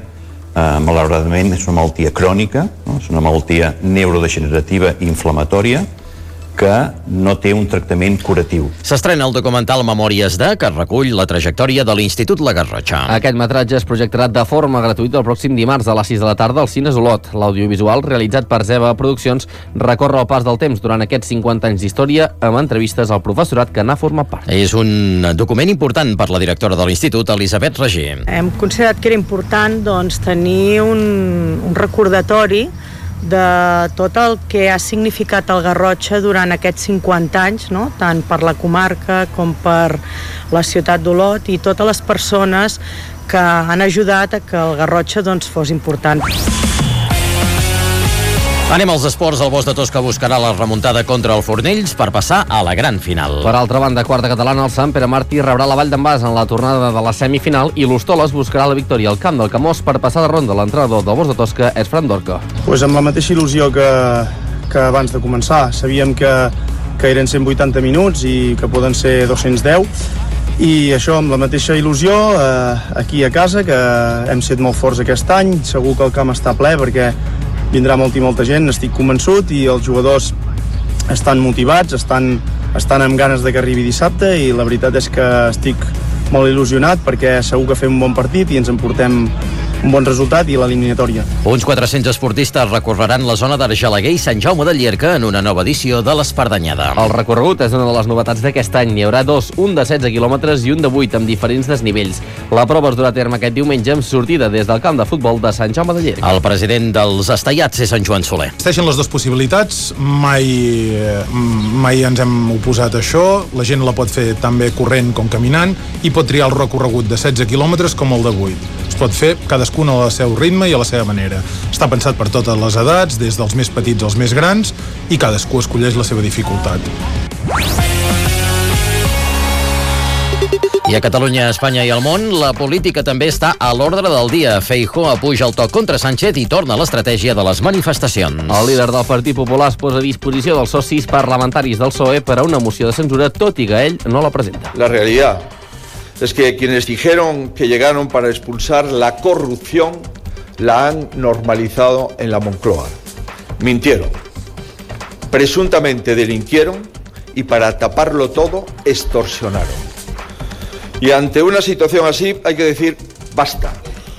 malauradament, és una malaltia crònica, no? És una malaltia neurodegenerativa i inflamatòria, que no té un tractament curatiu. S'estrena el documental Memòries de, que recull la trajectòria de l'Institut La Garrotxa. Aquest metratge es projectarà de forma gratuïta el pròxim dimarts a les 6 de la tarda al Cines Olot. L'audiovisual, realitzat per Zeva Produccions, recorre el pas del temps durant aquests 50 anys d'història amb entrevistes al professorat que n'ha format part. És un document important per la directora de l'Institut, Elisabet Regí. Hem considerat que era important tenir un recordatori de tot el que ha significat el Garrotxa durant aquests 50 anys, no? Tant per la comarca com per la ciutat d'Olot i totes les persones que han ajudat a que el Garrotxa fos important. Anem als esports. El Bosch de Tosca buscarà la remuntada contra el Fornells per passar a la gran final. Per altra banda, quarta catalana, el Sant Pere Martí rebrà la Vall d'en Bas en la tornada de la semifinal i l'Hostoles buscarà la victòria al camp del Camós per passar de ronda. L'entrenador del Bosch de Tosca és Fran Dorca. Pues amb la mateixa il·lusió que abans de començar. Sabíem que eren 180 minuts i que poden ser 210 i això amb la mateixa il·lusió aquí a casa, que hem set molt forts aquest any. Segur que el camp està ple perquè vindrà molta gent, estic convençut, i els jugadors estan motivats, estan amb ganes de que arribi dissabte, i la veritat és que estic molt il·lusionat perquè segur que fem un bon partit i ens emportem un bon resultat i l'eliminatòria. Uns 400 esportistes recorreran la zona d'Argelaguer i Sant Jaume de Llierca en una nova edició de l'Espardanyada. El recorregut és una de les novetats d'aquest any. N'hi haurà dos, un de 16 quilòmetres i un de 8, amb diferents desnivells. La prova es durà a terme aquest diumenge amb sortida des del camp de futbol de Sant Jaume de Llierca. El president dels Estaiats és en Joan Soler. Existeixen les dues possibilitats, mai ens hem oposat a això, la gent la pot fer tan bé corrent com caminant i pot triar el recorregut de 16 quilòmetres com el de 8. Es pot fer cadascuna al seu ritme i a la seva manera. Està pensat per totes les edats, des dels més petits als més grans, i cadascú escolleix la seva dificultat. I a Catalunya, Espanya i el món, la política també està a l'ordre del dia. Feijóo apuja el to contra Sánchez i torna a l'estratègia de les manifestacions. El líder del Partit Popular es posa a disposició dels socis parlamentaris del PSOE per a una moció de censura, tot i que ell no la presenta. La realidad es que quienes dijeron que llegaron para expulsar la corrupción la han normalizado en la Moncloa. Mintieron, presuntamente delinquieron y para taparlo todo extorsionaron. Y ante una situación así hay que decir basta.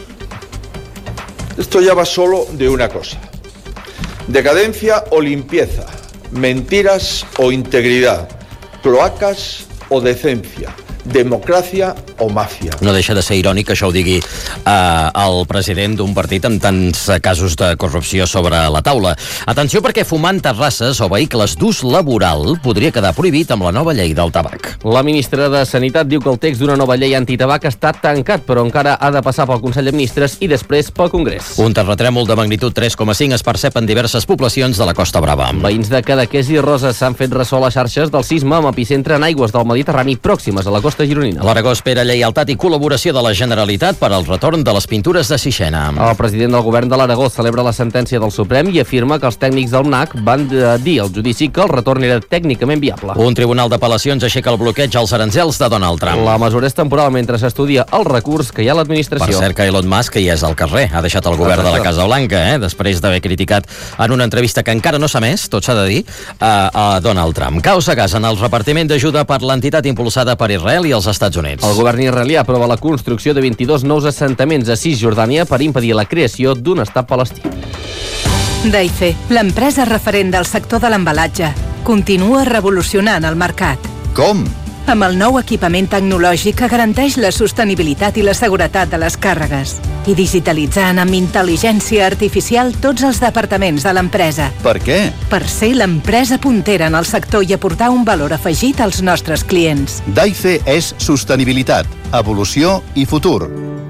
Esto ya va solo de una cosa: decadencia o limpieza, mentiras o integridad, cloacas o decencia, democràcia o màfia. No deixa de ser irònic que això ho digui el president d'un partit amb tants casos de corrupció sobre la taula. Atenció, perquè fumar en terrasses o vehicles d'ús laboral podria quedar prohibit amb la nova llei del tabac. La ministra de Sanitat diu que el text d'una nova llei antitabac està tancat, però encara ha de passar pel Consell de Ministres i després pel Congrés. Un terratrèmol de magnitud 3,5 es percep en diverses poblacions de la Costa Brava. Veïns de Cadaqués i Roses s'han fet ressò a les xarxes del sisme amb epicentre en aigües del Mediterrani pròximes a la costa gironina. L'Aragó espera lleialtat i col·laboració de la Generalitat per al retorn de les pintures de Sixena. El president del govern de l'Aragó celebra la sentència del Suprem i afirma que els tècnics del MNAC van dir al judici que el retorn era tècnicament viable. Un tribunal d'apel·lacions aixeca el bloqueig als aranzels de Donald Trump. La mesura és temporal mentre s'estudia el recurs que hi ha a l'administració. Per cert, que Elon Musk ja és al carrer. Ha deixat el govern de la Casa Blanca, després d'haver criticat en una entrevista que encara no s'ha emès, tot s'ha de dir, a Donald Trump. Caos a gas en el repartiment d'ajuda per l'entitat impulsada per Israel i els Estats Units. El govern israelià aprova la construcció de 22 nous assentaments a Cisjordània per impedir la creació d'un estat palestí. Daife, l'empresa referent del sector de l'embalatge, continua revolucionant el mercat. Com? Amb el nou equipament tecnològic que garanteix la sostenibilitat i la seguretat de les càrregues i digitalitzant amb intel·ligència artificial tots els departaments de l'empresa. Per què? Per ser l'empresa puntera en el sector i aportar un valor afegit als nostres clients. Daife és sostenibilitat, evolució i futur.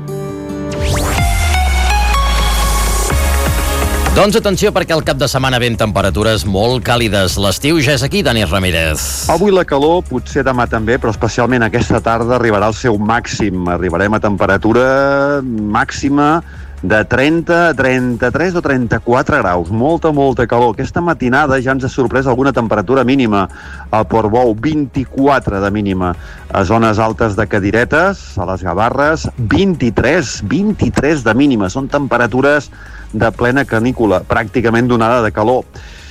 Doncs atenció, perquè al cap de setmana ven temperatures molt càlides. L'estiu ja és aquí, Dani Ramírez. Avui la calor, potser demà també, però especialment aquesta tarda arribarà al seu màxim. Arribarem a temperatura màxima de 30, 33 o 34 graus. Molta calor. Aquesta matinada ja ens ha sorprès alguna temperatura mínima. A Portbou, 24 de mínima. A zones altes de Cadiretes, a les Gavarres, 23 de mínima. Són temperatures de plena canícula, pràcticament donada de calor.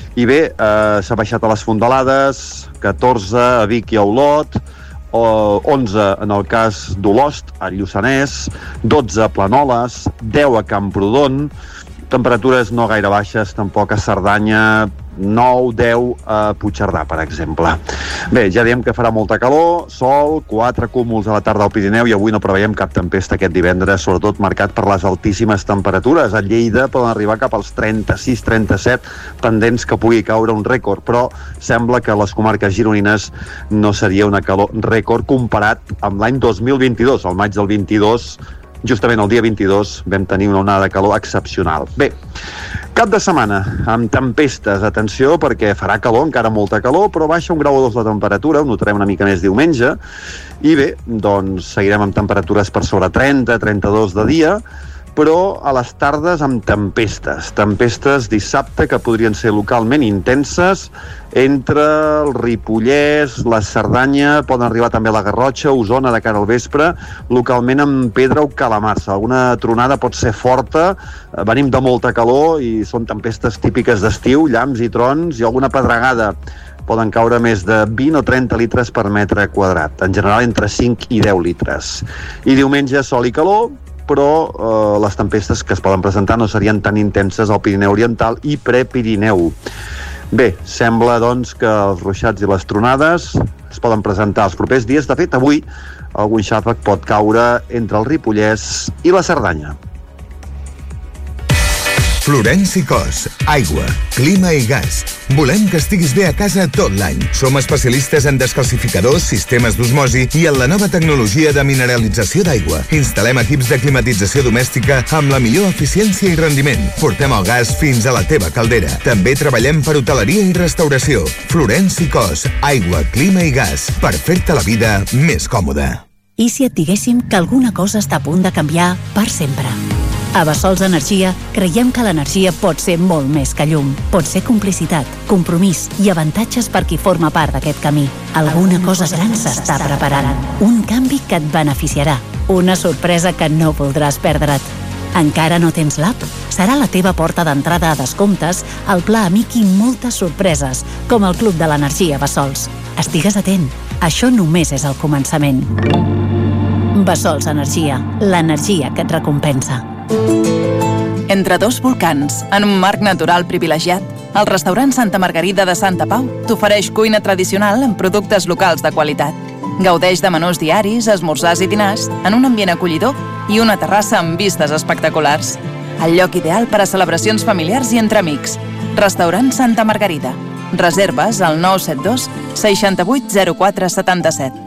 I bé, s'ha baixat a les Fondalades, 14 a Vic i a Olot, 11 en el cas d'Olost, a Lluçanès, 12 a Planoles, 10 a Camprodon, temperatures no gaire baixes tampoc a Cerdanya, 9, 10 a Puigcerdà, per exemple. Bé, ja diem que farà molta calor, sol, 4 cúmuls a la tarda al Pirineu i avui no preveiem cap tempesta aquest divendres, sobretot marcat per les altíssimes temperatures. A Lleida poden arribar cap als 36-37, pendents que pugui caure un rècord, però sembla que a les comarques gironines no seria una calor rècord comparat amb l'any 2022. Al maig del 22, justament el dia 22, vam tenir una onada de calor excepcional. Bé, cap de setmana amb tempestes, atenció, perquè farà calor, encara molta calor, però baixa 1 grau o 2 la temperatura, ho notarem una mica més diumenge, i bé, doncs seguirem amb temperatures per sobre 30, 32 de dia, però a les tardes amb tempestes dissabte que podrien ser localment intenses entre el Ripollès, la Cerdanya, poden arribar també a la Garrotxa, Osona de cara al vespre, localment amb pedra o calamarsa. Alguna tronada pot ser forta, venim de molta calor i són tempestes típiques d'estiu, llamps i trons i alguna pedregada. Poden caure més de 20 o 30 litres per metre quadrat, en general entre 5 i 10 litres. I diumenge sol i calor, però les tempestes que es poden presentar no serien tan intenses al Pirineu Oriental i Prepirineu. Bé, sembla doncs que els ruixats i les tronades es poden presentar els propers dies. De fet, avui algun xàfec pot caure entre el Ripollès i la Cerdanya. Florenci Cos, aigua, clima i gas. Volem que estiguis bé a casa tot l'any. Som especialistes en descalcificadors, sistemes d'osmosi i en la nova tecnologia de mineralització d'aigua. Instal·lem equips de climatització domèstica amb la millor eficiència i rendiment. Portem el gas fins a la teva caldera. També treballem per hoteleria i restauració. Florenci Cos, aigua, clima i gas, per fer-te la vida més còmoda. I si et diguéssim que alguna cosa està a punt de canviar per sempre? A Bessols Energia creiem que l'energia pot ser molt més que llum. Pot ser complicitat, compromís i avantatges per qui forma part d'aquest camí. Alguna cosa gran s'està preparant. Un canvi que et beneficiarà. Una sorpresa que no voldràs perdre't. Encara no tens l'app? Serà la teva porta d'entrada a descomptes, el Pla Amic i moltes sorpreses, com el Club de l'Energia Bessols. Estigues atent, això només és el començament. Bessols Energia, l'energia que et recompensa. Entre dos volcans, en un marc natural privilegiat, el restaurant Santa Margarida de Santa Pau t'ofereix cuina tradicional amb productes locals de qualitat. Gaudeix de menús diaris, esmorzars i dinars en un ambient acollidor i una terrassa amb vistes espectaculars. El lloc ideal per a celebracions familiars i entre amics. Restaurant Santa Margarida. Reserves al 972 68 04 77.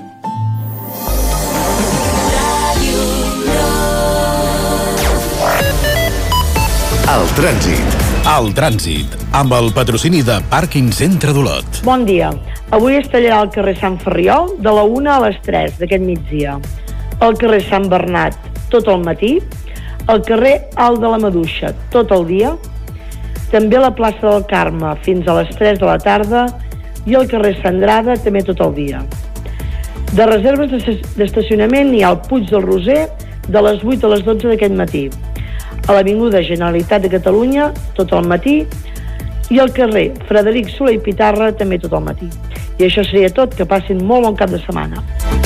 El trànsit, amb el patrocini de Pàrquing Centre d'Olot. Bon dia. Avui es tallarà el carrer Sant Ferriol de la 1 a les 3 d'aquest migdia. El carrer Sant Bernat tot el matí. El carrer Alt de la Maduixa tot el dia. També la plaça del Carme fins a les 3 de la tarda i el carrer Sandrada també tot el dia. De reserves d'estacionament hi ha el Puig del Roser de les 8 a les 12 d'aquest matí. A l'Avinguda Generalitat de Catalunya tot el matí i al carrer Frederic Soler i Pitarra també tot el matí. I això seria tot, que passin molt bon cap de setmana.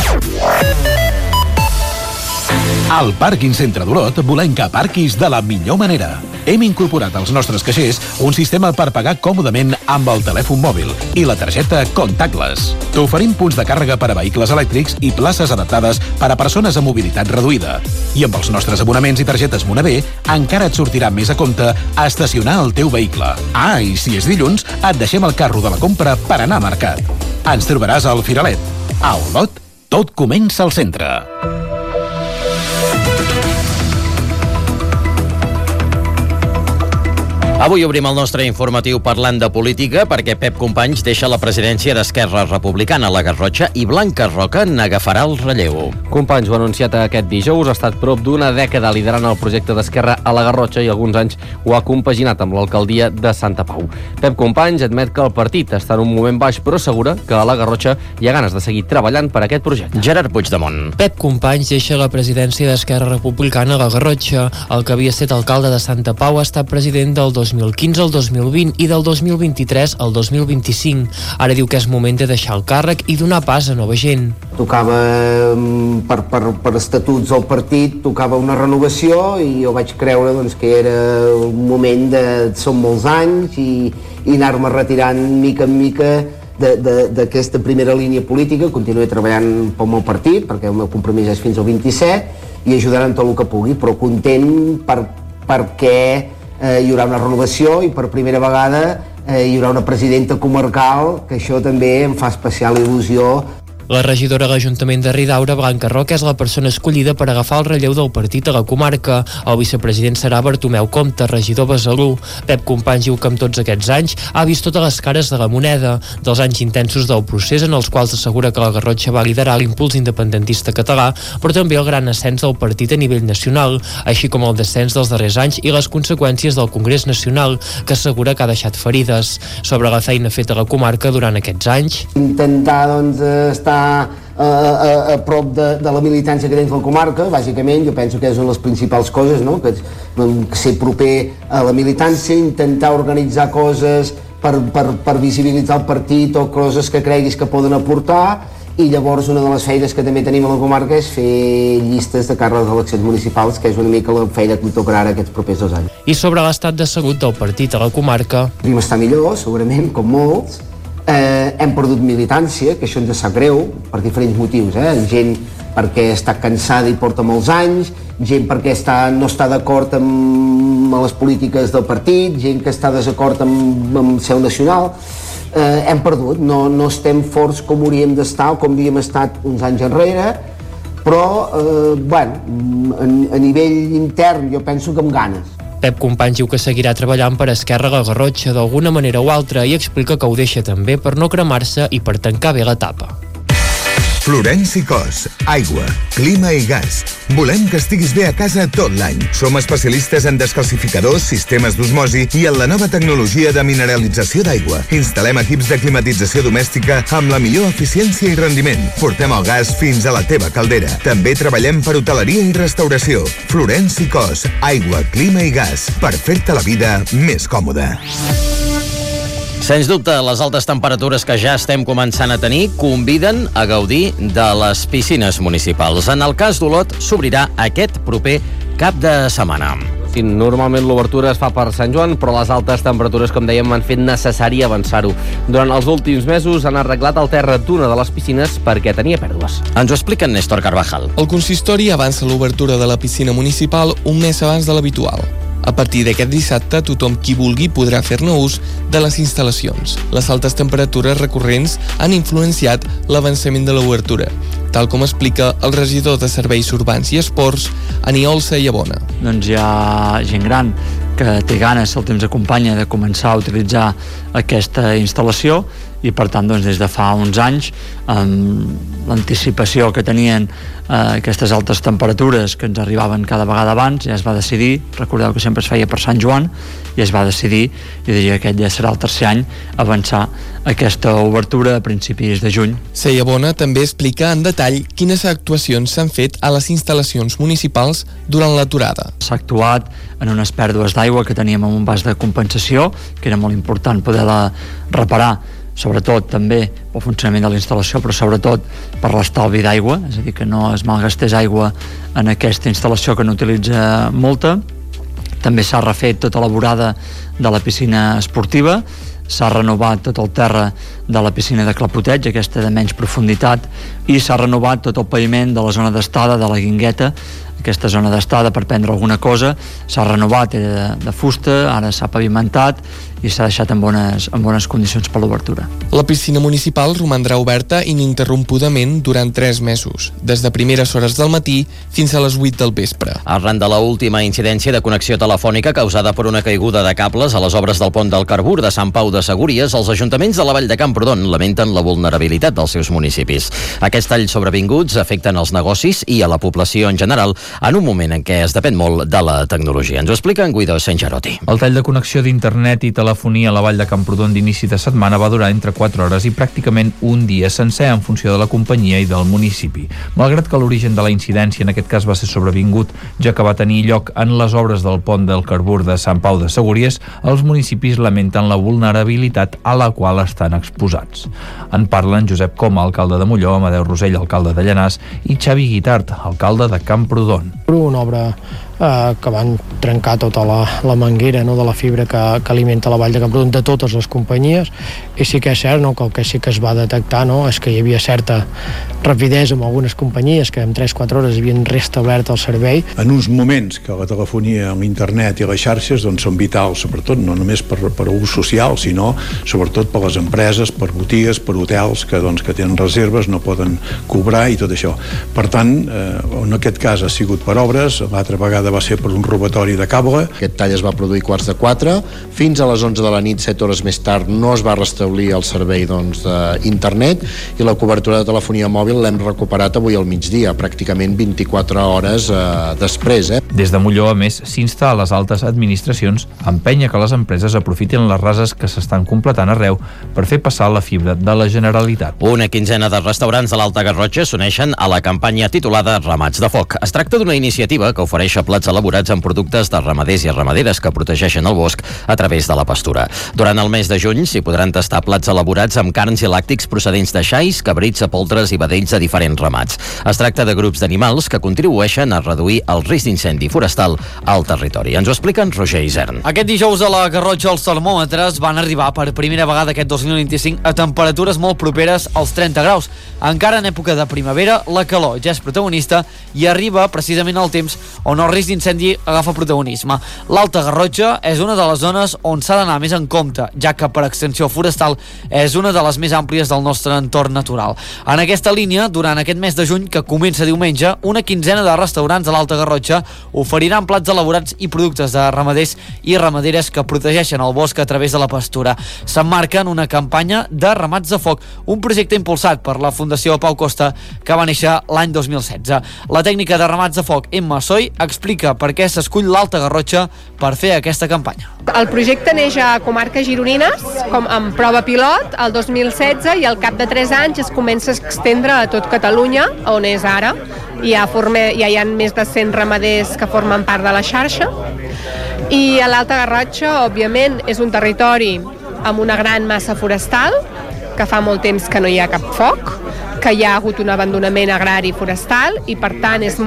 Al Pàrquing Centre d'Olot volem que aparquis de la millor manera. Hem incorporat als nostres caixers un sistema per pagar còmodament amb el telèfon mòbil i la targeta Contactless. T'oferim punts de càrrega per a vehicles elèctrics i places adaptades per a persones amb mobilitat reduïda. I amb els nostres abonaments i targetes Monavé encara et sortirà més a compte a estacionar el teu vehicle. Ah, i si és dilluns, et deixem el carro de la compra per anar a mercat. Ens trobaràs al Firalet. A Olot, tot comença al centre. Avui obrim el nostre informatiu parlant de política perquè Pep Companys deixa la presidència d'Esquerra Republicana a la Garrotxa i Blanca Roca n'agafarà el relleu. Companys ho ha anunciat aquest dijous, ha estat prop d'una dècada liderant el projecte d'Esquerra a la Garrotxa i alguns anys ho ha compaginat amb l'alcaldia de Santa Pau. Pep Companys admet que el partit està en un moment baix però assegura que a la Garrotxa hi ha ganes de seguir treballant per aquest projecte. Gerard Puigdemont. Pep Companys deixa la presidència d'Esquerra Republicana a la Garrotxa. El que havia estat alcalde de Santa Pau ha estat president del 2015 al 2020 i del 2023 al 2025. Ara diu que és moment de deixar el càrrec i donar pas a nova gent. Tocava per estatuts del partit, tocava una renovació i jo vaig creure que era un moment són molts anys i anar-me retirant mica en mica d'aquesta primera línia política. Continuaré treballant pel meu partit perquè el meu compromís és fins al 27 i ajudar en tot el que pugui, però content perquè hi haurà una renovació i per primera vegada hi haurà una presidenta comarcal, que això també em fa especial il·lusió. La regidora de l'Ajuntament de Ridaura, Blanca Roca, és la persona escollida per agafar el relleu del partit a la comarca. El vicepresident serà Bartomeu Comte, regidor Besalú. Pep Companys diu que amb tots aquests anys ha vist totes les cares de la moneda, dels anys intensos del procés en els quals assegura que la Garrotxa va liderar l'impuls independentista català, però també el gran ascens del partit a nivell nacional, així com el descens dels darrers anys i les conseqüències del Congrés Nacional, que assegura que ha deixat ferides. Sobre la feina feta a la comarca durant aquests anys. Intentar, estar a prop de la militància que tens a la comarca, bàsicament, jo penso que és una de les principals coses, no? Que ser proper a la militància, intentar organitzar coses per visibilitzar el partit o coses que creguis que poden aportar, i llavors una de les feines que també tenim a la comarca és fer llistes de càrrecs d'eleccions municipals, que és una mica la feina que em tocarà ara aquests propers 2 anys. I sobre l'estat de salut del partit a la comarca? Podríem estar millor, segurament, com molts. Hem perdut militància, que això ens sap greu, per diferents motius, gent perquè està cansada i porta molts anys, gent perquè no està d'acord amb les polítiques del partit, gent que està desacord amb seu nacional. Hem perdut, no estem forts com hauríem d'estar o com havíem estat uns anys enrere, però a nivell intern jo penso que amb ganes. Pep Companys diu que seguirà treballant per Esquerra a la Garrotxa d'alguna manera o altra i explica que ho deixa també per no cremar-se i per tancar bé l'etapa. Florenci Cos, aigua, clima i gas. Volem que estiguis bé a casa tot l'any. Som especialistes en descalcificadors, sistemes d'osmosi i en la nova tecnologia de mineralització d'aigua. Instal·lem equips de climatització domèstica amb la millor eficiència i rendiment. Portem el gas fins a la teva caldera. També treballem per hoteleria i restauració. Florenci Cos, aigua, clima i gas. Per fer-te la vida més còmoda. Sens dubte, les altes temperatures que ja estem començant a tenir conviden a gaudir de les piscines municipals. En el cas d'Olot, s'obrirà aquest proper cap de setmana. Sí, normalment l'obertura es fa per Sant Joan, però les altes temperatures, com dèiem, han fet necessari avançar-ho. Durant els últims mesos han arreglat el terra d'una de les piscines perquè tenia pèrdues. Ens ho explica en Néstor Carvajal. El consistori avança l'obertura de la piscina municipal un mes abans de l'habitual. A partir d'aquest dissabte, tothom qui vulgui podrà fer-ne ús de les instal·lacions. Les altes temperatures recurrents han influenciat l'avançament de l'obertura, tal com explica el regidor de Serveis Urbans i Esports, Aniol Sayabona. Doncs hi ha gent gran que té ganes, el temps acompanya, de començar a utilitzar aquesta instal·lació i per tant des de fa uns anys amb l'anticipació que tenien aquestes altes temperatures que ens arribaven cada vegada abans, ja es va decidir, recordeu que sempre es feia per Sant Joan, i es va decidir, i diria que aquest ja serà el tercer any, avançar aquesta obertura a principis de juny. Sayabona també explica en detall quines actuacions s'han fet a les instal·lacions municipals durant l'aturada. S'ha actuat en unes pèrdues d'aigua que teníem en un vas de compensació, que era molt important poder-la reparar, sobretot també pel funcionament de la instal·lació, però sobretot per l'estalvi d'aigua, és a dir, que no es malgastés aigua en aquesta instal·lació que n'utilitza molta. També s'ha refet tota la vorada de la piscina esportiva, s'ha renovat tot el terra de la piscina de clapoteig, aquesta de menys profunditat, i s'ha renovat tot el paviment de la zona d'estada, de la guingueta, aquesta zona d'estada per prendre alguna cosa, s'ha renovat, era de fusta, ara s'ha pavimentat i s'ha deixat en bones condicions per l'obertura. La piscina municipal romandrà oberta ininterrompudament durant 3 mesos, des de primeres hores del matí fins a les 8 del vespre. Arran de l'última incidència de connexió telefònica causada per una caiguda de cables a les obres del pont del Carbur de Sant Pau de Segúries, els ajuntaments de la Vall de Camprodon lamenten la vulnerabilitat dels seus municipis. Aquests talls sobrevinguts afecten els negocis i a la població en general en un moment en què es depèn molt de la tecnologia. Ens ho explica en Guido Sangerotti. El tall de connexió d'internet i telefònica telefonia a la vall de Camprodon d'inici de setmana va durar entre 4 hores i pràcticament un dia sencer en funció de la companyia i del municipi. Malgrat que l'origen de la incidència en aquest cas va ser sobrevingut, ja que va tenir lloc en les obres del pont del Carbur de Sant Pau de Segúries, els municipis lamenten la vulnerabilitat a la qual estan exposats. En parlen Josep Coma, alcalde de Molló, Amadeu Rosell, alcalde de Llanàs, i Xavi Guitart, alcalde de Camprodon. Una obra que van trencar tota la manguera, no, de la fibra que alimenta la vall de Camprodon de totes les companyies, i sí que és cert, no, que el que sí que es va detectar, no, és que hi havia certa rapidesa amb algunes companyies que en 3-4 hores havien restablert el servei. En uns moments que la telefonia, l'internet i les xarxes doncs, són vitals, sobretot no només per ús social, sinó sobretot per les empreses, per botigues, per hotels que tenen reserves, no poden cobrar i tot això. Per tant, en aquest cas ha sigut per obres, l'altra vegada va ser per un robatori de cable. Aquest tall es va produir 3:15, fins a les 11 de la nit, 7 hores més tard, no es va restablir el servei d'internet i la cobertura de telefonia mòbil l'hem recuperat avui al migdia, pràcticament 24 hores després. Des de Molló, a més, s'insta a les altes administracions a empènyer que les empreses aprofitin les rases que s'estan completant arreu per fer passar la fibra de la Generalitat. Una quinzena de restaurants de l'Alta Garrotxa s'uneixen a la campanya titulada Ramats de Foc. Es tracta d'una iniciativa que ofereix plats elaborats amb productes de ramaders i ramaderes que protegeixen el bosc a través de la pastura. Durant el mes de juny s'hi podran tastar plats elaborats amb carns i làctics procedents de xais, cabrits, poltres i vedells de diferents ramats. Es tracta de grups d'animals que contribueixen a reduir el risc d'incendi forestal al territori. Ens ho expliquen Roger Isern. Aquest dijous a la Garrotxa els termòmetres van arribar per primera vegada aquest 2025 a temperatures molt properes als 30 graus. Encara en època de primavera, la calor ja és protagonista i arriba precisament al temps on el risc d'incendi agafa protagonisme. L'Alta Garrotxa és una de les zones on s'ha d'anar més en compte, ja que per extensió forestal és una de les més àmplies del nostre entorn natural. En aquesta línia, durant aquest mes de juny, que comença diumenge, una quinzena de restaurants de l'Alta Garrotxa oferiran plats elaborats i productes de ramaders i ramaderes que protegeixen el bosc a través de la pastura. S'emmarca en una campanya de Ramats de Foc, un projecte impulsat per la Fundació Pau Costa que va néixer l'any 2016. La tècnica de Ramats de Foc, Emma Soy, explica per què s'escull l'Alta Garrotxa per fer aquesta campanya. El projecte neix a comarques gironines, com amb prova pilot, el 2016, i al cap de 3 anys es comença a extendre a tot Catalunya, on és ara. Ja hi ha més de 100 ramaders que formen part de la xarxa. I a l'Alta Garrotxa, òbviament, és un territori amb una gran massa forestal, que fa molt temps que no hi ha cap foc, que hi ha hagut un abandonament agrari forestal i per tant és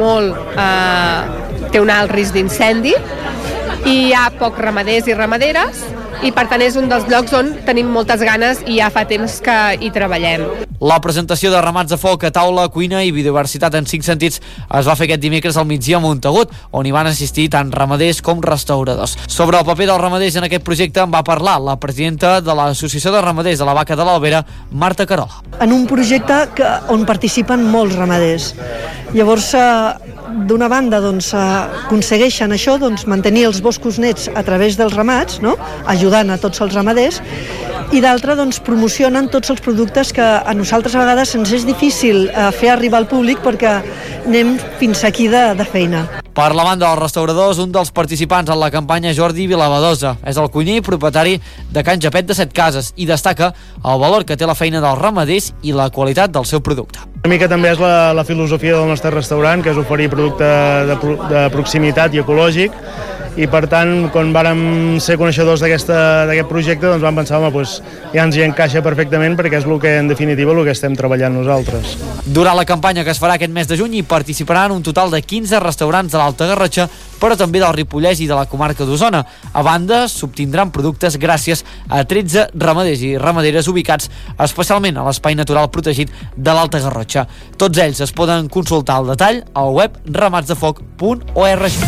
té un alt risc d'incendi, i hi ha pocs ramaders i ramaderes i per tant és un dels llocs on tenim moltes ganes i ja fa temps que hi treballem. La presentació de Ramats de Foc a taula, cuina i biodiversitat en 5 sentits es va fer aquest dimecres al migdia a Montagut, on hi van assistir tant ramaders com restauradors. Sobre el paper dels ramaders en aquest projecte en va parlar la presidenta de l'Associació de Ramaders de la Vaca de l'Albera, Marta Carola. En un projecte on participen molts ramaders. Llavors, d'una banda, aconsegueixen això, mantenir els boscos nets a través dels ramats, no? Ajudant a tots els ramaders, i d'altra, promocionen tots els productes que a nosaltres a vegades ens és difícil fer arribar al públic perquè anem fins aquí de feina. Per la banda dels restauradors, un dels participants en la campanya, Jordi Vilabadosa, és el cuiner i propietari de Can Japet de Set Cases i destaca el valor que té la feina dels ramaders i la qualitat del seu producte. Una mica també és la filosofia del nostre restaurant, que és oferir producte de proximitat i ecològic, i per tant, quan vàrem ser coneixedors d'aquest projecte, doncs vam pensar, ja ens hi encaixa perfectament perquè és el que, en definitiva, el que estem treballant nosaltres. Durant la campanya que es farà aquest mes de juny hi participaran un total de 15 restaurants de l'Alta Garrotxa, però també del Ripollès i de la comarca d'Osona. A banda, s'obtindran productes gràcies a 13 ramaders i ramaderes ubicats especialment a l'espai natural protegit de l'Alta Garrotxa. Tots ells es poden consultar al detall al web ramatsdefoc.org.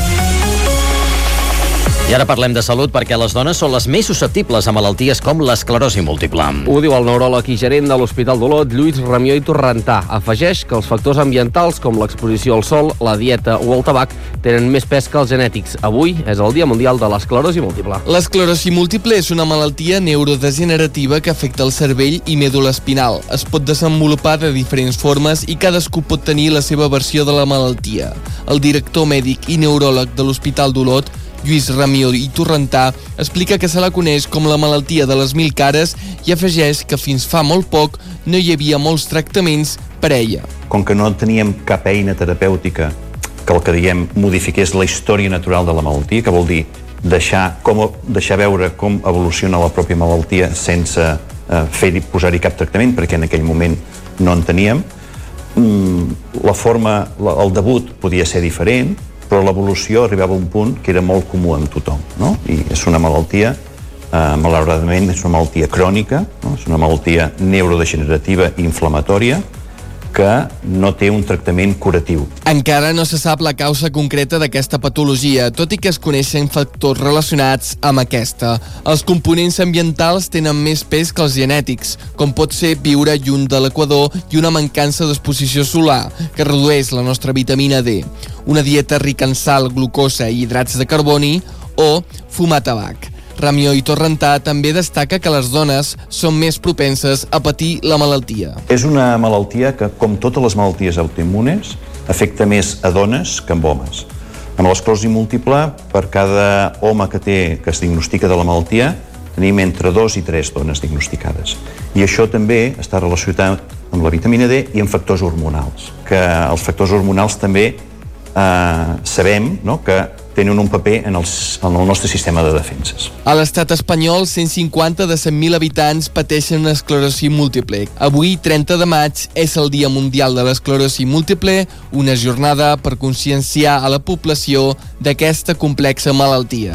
I ara parlem de salut perquè les dones són les més susceptibles a malalties com l'esclerosi múltiple. Ho diu el neuròleg i gerent de l'Hospital d'Olot, Lluís Ramió i Torrentà. Afegeix que els factors ambientals com l'exposició al sol, la dieta o el tabac tenen més pes que els genètics. Avui és el Dia Mundial de l'Esclerosi Múltiple. L'esclerosi múltiple és una malaltia neurodegenerativa que afecta el cervell i mèdula espinal. Es pot desenvolupar de diferents formes i cadascú pot tenir la seva versió de la malaltia. El director mèdic i neuròleg de l'Hospital d'Olot, Lluís Ramió i Torrentà explica que se la coneix com la malaltia de les 1000 cares i afegeix que fins fa molt poc no hi havia molts tractaments per a ella. Com que no teníem cap eina terapèutica que el que diguem modifiqués la història natural de la malaltia, que vol dir deixar veure com evoluciona la pròpia malaltia sense posar-hi cap tractament, perquè en aquell moment no en teníem. El debut podia ser diferent, però l'evolució arribava a un punt que era molt comú amb tothom, no? I és una malaltia, malauradament, és una malaltia crònica, no? És una malaltia neurodegenerativa i inflamatòria, que no té un tractament curatiu. Encara no se sap la causa concreta d'aquesta patologia, tot i que es coneixen factors relacionats amb aquesta. Els components ambientals tenen més pes que els genètics, com pot ser viure lluny de l'equador i una mancança d'exposició solar, que redueix la nostra vitamina D, una dieta rica en sal, glucosa i hidrats de carboni, o fumar tabac. Ramió i Torrentà també destaca que les dones són més propenses a patir la malaltia. És una malaltia que, com totes les malalties autoimmunes, afecta més a dones que a homes. Amb l'esclerosi múltiple, per cada home que es diagnostica de la malaltia, tenim entre 2 i 3 dones diagnosticades. I això també està relacionat amb la vitamina D i amb factors hormonals, que els factors hormonals també sabem, no?, que tenen un paper en el nostre sistema de defenses. A l'estat espanyol, 150 de 100.000 habitants pateixen una esclerosi múltiple. Avui, 30 de maig, és el Dia Mundial de l'Esclerosi Múltiple, una jornada per conscienciar a la població d'aquesta complexa malaltia.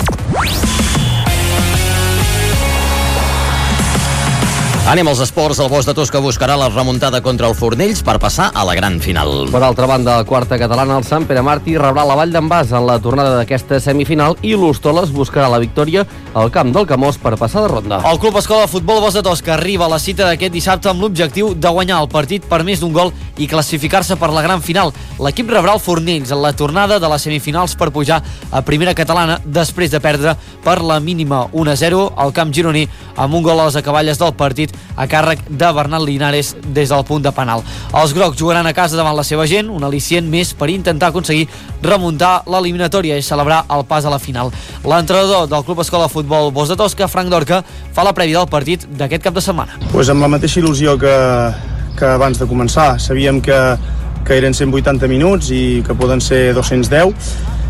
Anem als esports. El Bosch de Tosca buscarà la remuntada contra el Fornells per passar a la gran final. Per altra banda, la quarta catalana, el Sant Pere Martí rebrà la Vall d'en Bas en la tornada d'aquesta semifinal i l'Hostoles buscarà la victòria al camp del Camós per passar de ronda. El Club Escola de Futbol Bosch de Tosca arriba a la cita d'aquest dissabte amb l'objectiu de guanyar el partit per més d'un gol i classificar-se per la gran final. L'equip rebrà el Fornells en la tornada de les semifinals per pujar a primera catalana després de perdre per la mínima 1-0 al camp gironí amb un gol a les acaballes del partit a càrrec de Bernat Linares des del punt de penal. Els grocs jugaran a casa davant la seva gent, un al·licient més per intentar aconseguir remuntar l'eliminatòria i celebrar el pas a la final. L'entrenador del Club Escola de Futbol Bosch de Tosca, Frank Dorca, fa la prèvia del partit d'aquest cap de setmana. Pues amb la mateixa il·lusió que abans de començar. Sabíem que eren 180 minuts i que poden ser 210,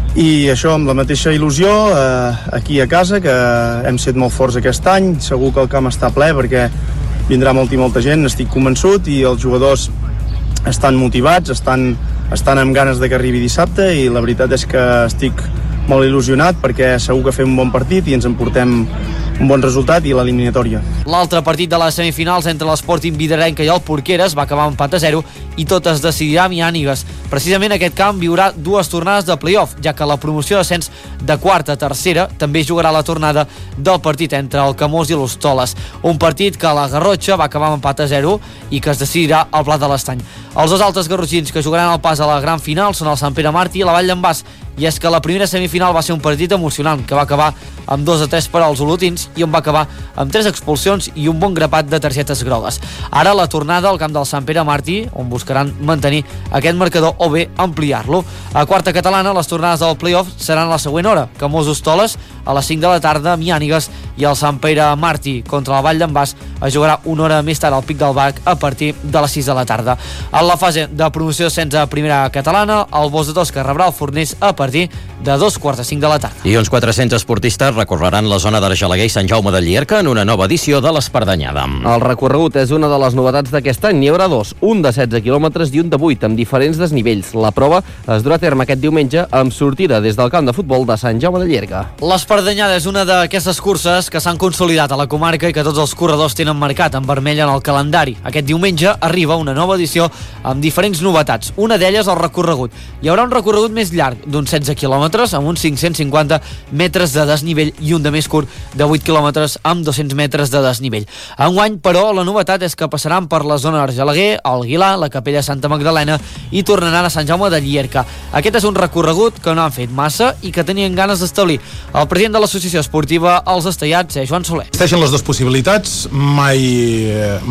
i això amb la mateixa il·lusió aquí a casa, que hem set molt forts aquest any. Segur que el camp està ple perquè vindrà molta gent, estic convençut, i els jugadors estan motivats, estan amb ganes de que arribi dissabte, i la veritat és que estic molt il·lusionat perquè segur que fem un bon partit i ens emportem un bon resultat i l'eliminatòria. L'altre partit de les semifinals entre l'Sporting Vidarenca i el Porqueres va acabar empat a 0 i tot es decidirà a Miànigues. Precisament aquest camp viurà dues tornades de play-off, ja que la promoció d'ascens de quarta a tercera també jugarà la tornada del partit entre el Camós i l'Hostoles. Un partit que a la Garrotxa va acabar empat a 0 i que es decidirà al Pla de l'Estany. Els dos altres garrotxins que jugaran el pas a la gran final són el Sant Pere Martí i la Vall d'en Bas, i és que la primera semifinal va ser un partit emocionant que va acabar amb 2-3 per als olotins i on va acabar amb 3 expulsions i un bon grapat de targetes grogues. Ara la tornada al camp del Sant Pere Martí, on buscaran mantenir aquest marcador o bé ampliar-lo. A quarta catalana, les tornades del play-off seran a la següent hora. Camós-Hostoles a les 5 de la tarda a Miànigues i el Sant Pere Martí contra la Vall d'en Bas es jugarà una hora més tard al Pic del Bac a partir de les 6 de la tarda. En la fase de promoció d'ascens a primera catalana, el Bosch de Tosca rebrà el Fornells a partir de 2:45 de la tarda. I uns 400 esportistes recorreran la zona d'Argelaguer i Sant Jaume de Llierca en una nova edició de l'Espardanyada. El recorregut és una de les novetats d'aquest any. N'hi haurà dos, un de 16 quilòmetres i un de 8, amb diferents desnivells. La prova es durà a terme aquest diumenge amb sortida des del camp de futbol de Sant Jaume de Llierca. L'Espardanyada és una d'aquestes curses que s'han consolidat a la comarca i que tots els corredors tenen marcat en vermell en el calendari. Aquest diumenge arriba una nova edició amb diferents novetats. Una d'elles el recorregut. Hi haurà un recorregut més llarg d'uns 16 quilòmetres amb uns 550 metres de desnivell i un de més curt de 8 quilòmetres amb 200 metres de desnivell. Enguany, però, la novetat és que passaran per la zona d'Argelaguer, el Guilar, la Capella Santa Magdalena i tornaran a Sant Jaume de Llierca. Aquest és un recorregut que no han fet massa i que tenien ganes d'establir. El president de l'Associació Esportiva Els Estellats és Joan Soler. Existeixen les dues possibilitats, mai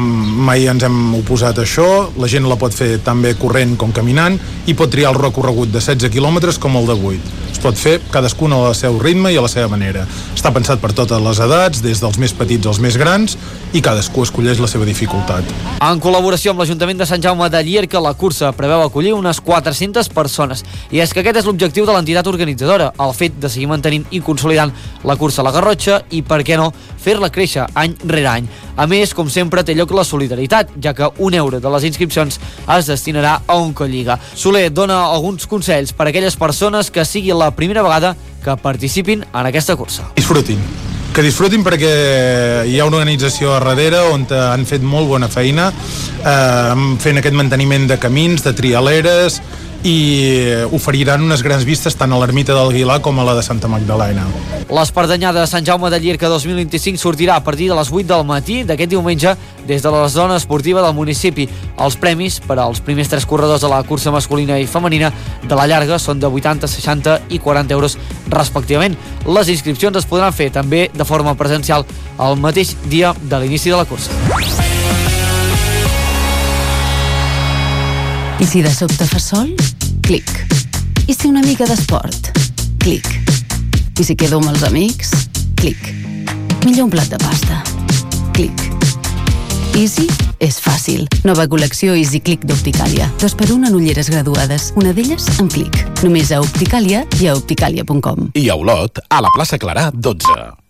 ens hem oposat a això, la gent la pot fer tan bé corrent com caminant i pot triar el recorregut de 16 quilòmetres com el de 8. pot fer cadascun al seu ritme i a la seva manera. Està pensat per totes les edats, des dels més petits als més grans, i cadascú escolleix la seva dificultat. En col·laboració amb l'Ajuntament de Sant Jaume de Llierca, la cursa preveu acollir unes 400 persones. I és que aquest és l'objectiu de l'entitat organitzadora, el fet de seguir mantenint i consolidant la cursa a la Garrotxa i, per què no, fer-la créixer any rere any. A més, com sempre, té lloc la solidaritat, ja que €1 de les inscripcions es destinarà a Oncolliga. Soler dona alguns consells per a aquelles persones que sigui la primera vegada que participin en aquesta cursa. Disfrutin. Que disfrutin perquè hi ha una organització a darrere on han fet molt bona feina fent aquest manteniment de camins, de trialeres, i oferiran unes grans vistes tant a l'ermita del Guilar com a la de Santa Magdalena. L'Espardenyada de Sant Jaume de Llierca 2025 sortirà a partir de les 8 del matí d'aquest diumenge des de la zona esportiva del municipi. Els premis per als primers 3 corredors de la cursa masculina i femenina de la llarga són de 80, 60 i 40 euros respectivament. Les inscripcions es podran fer també de forma presencial el mateix dia de l'inici de la cursa. I si de sobte fa sol? Clic. I si una mica d'esport? Clic. I si quedo amb els amics? Clic. Millor un plat de pasta? Clic. Easy és fàcil. Nova col·lecció Easy Click d'Opticàlia. 2x1 en ulleres graduades. Una d'elles en Clic. Només a Opticàlia i a opticàlia.com. I a Olot, a la plaça Clarà 12.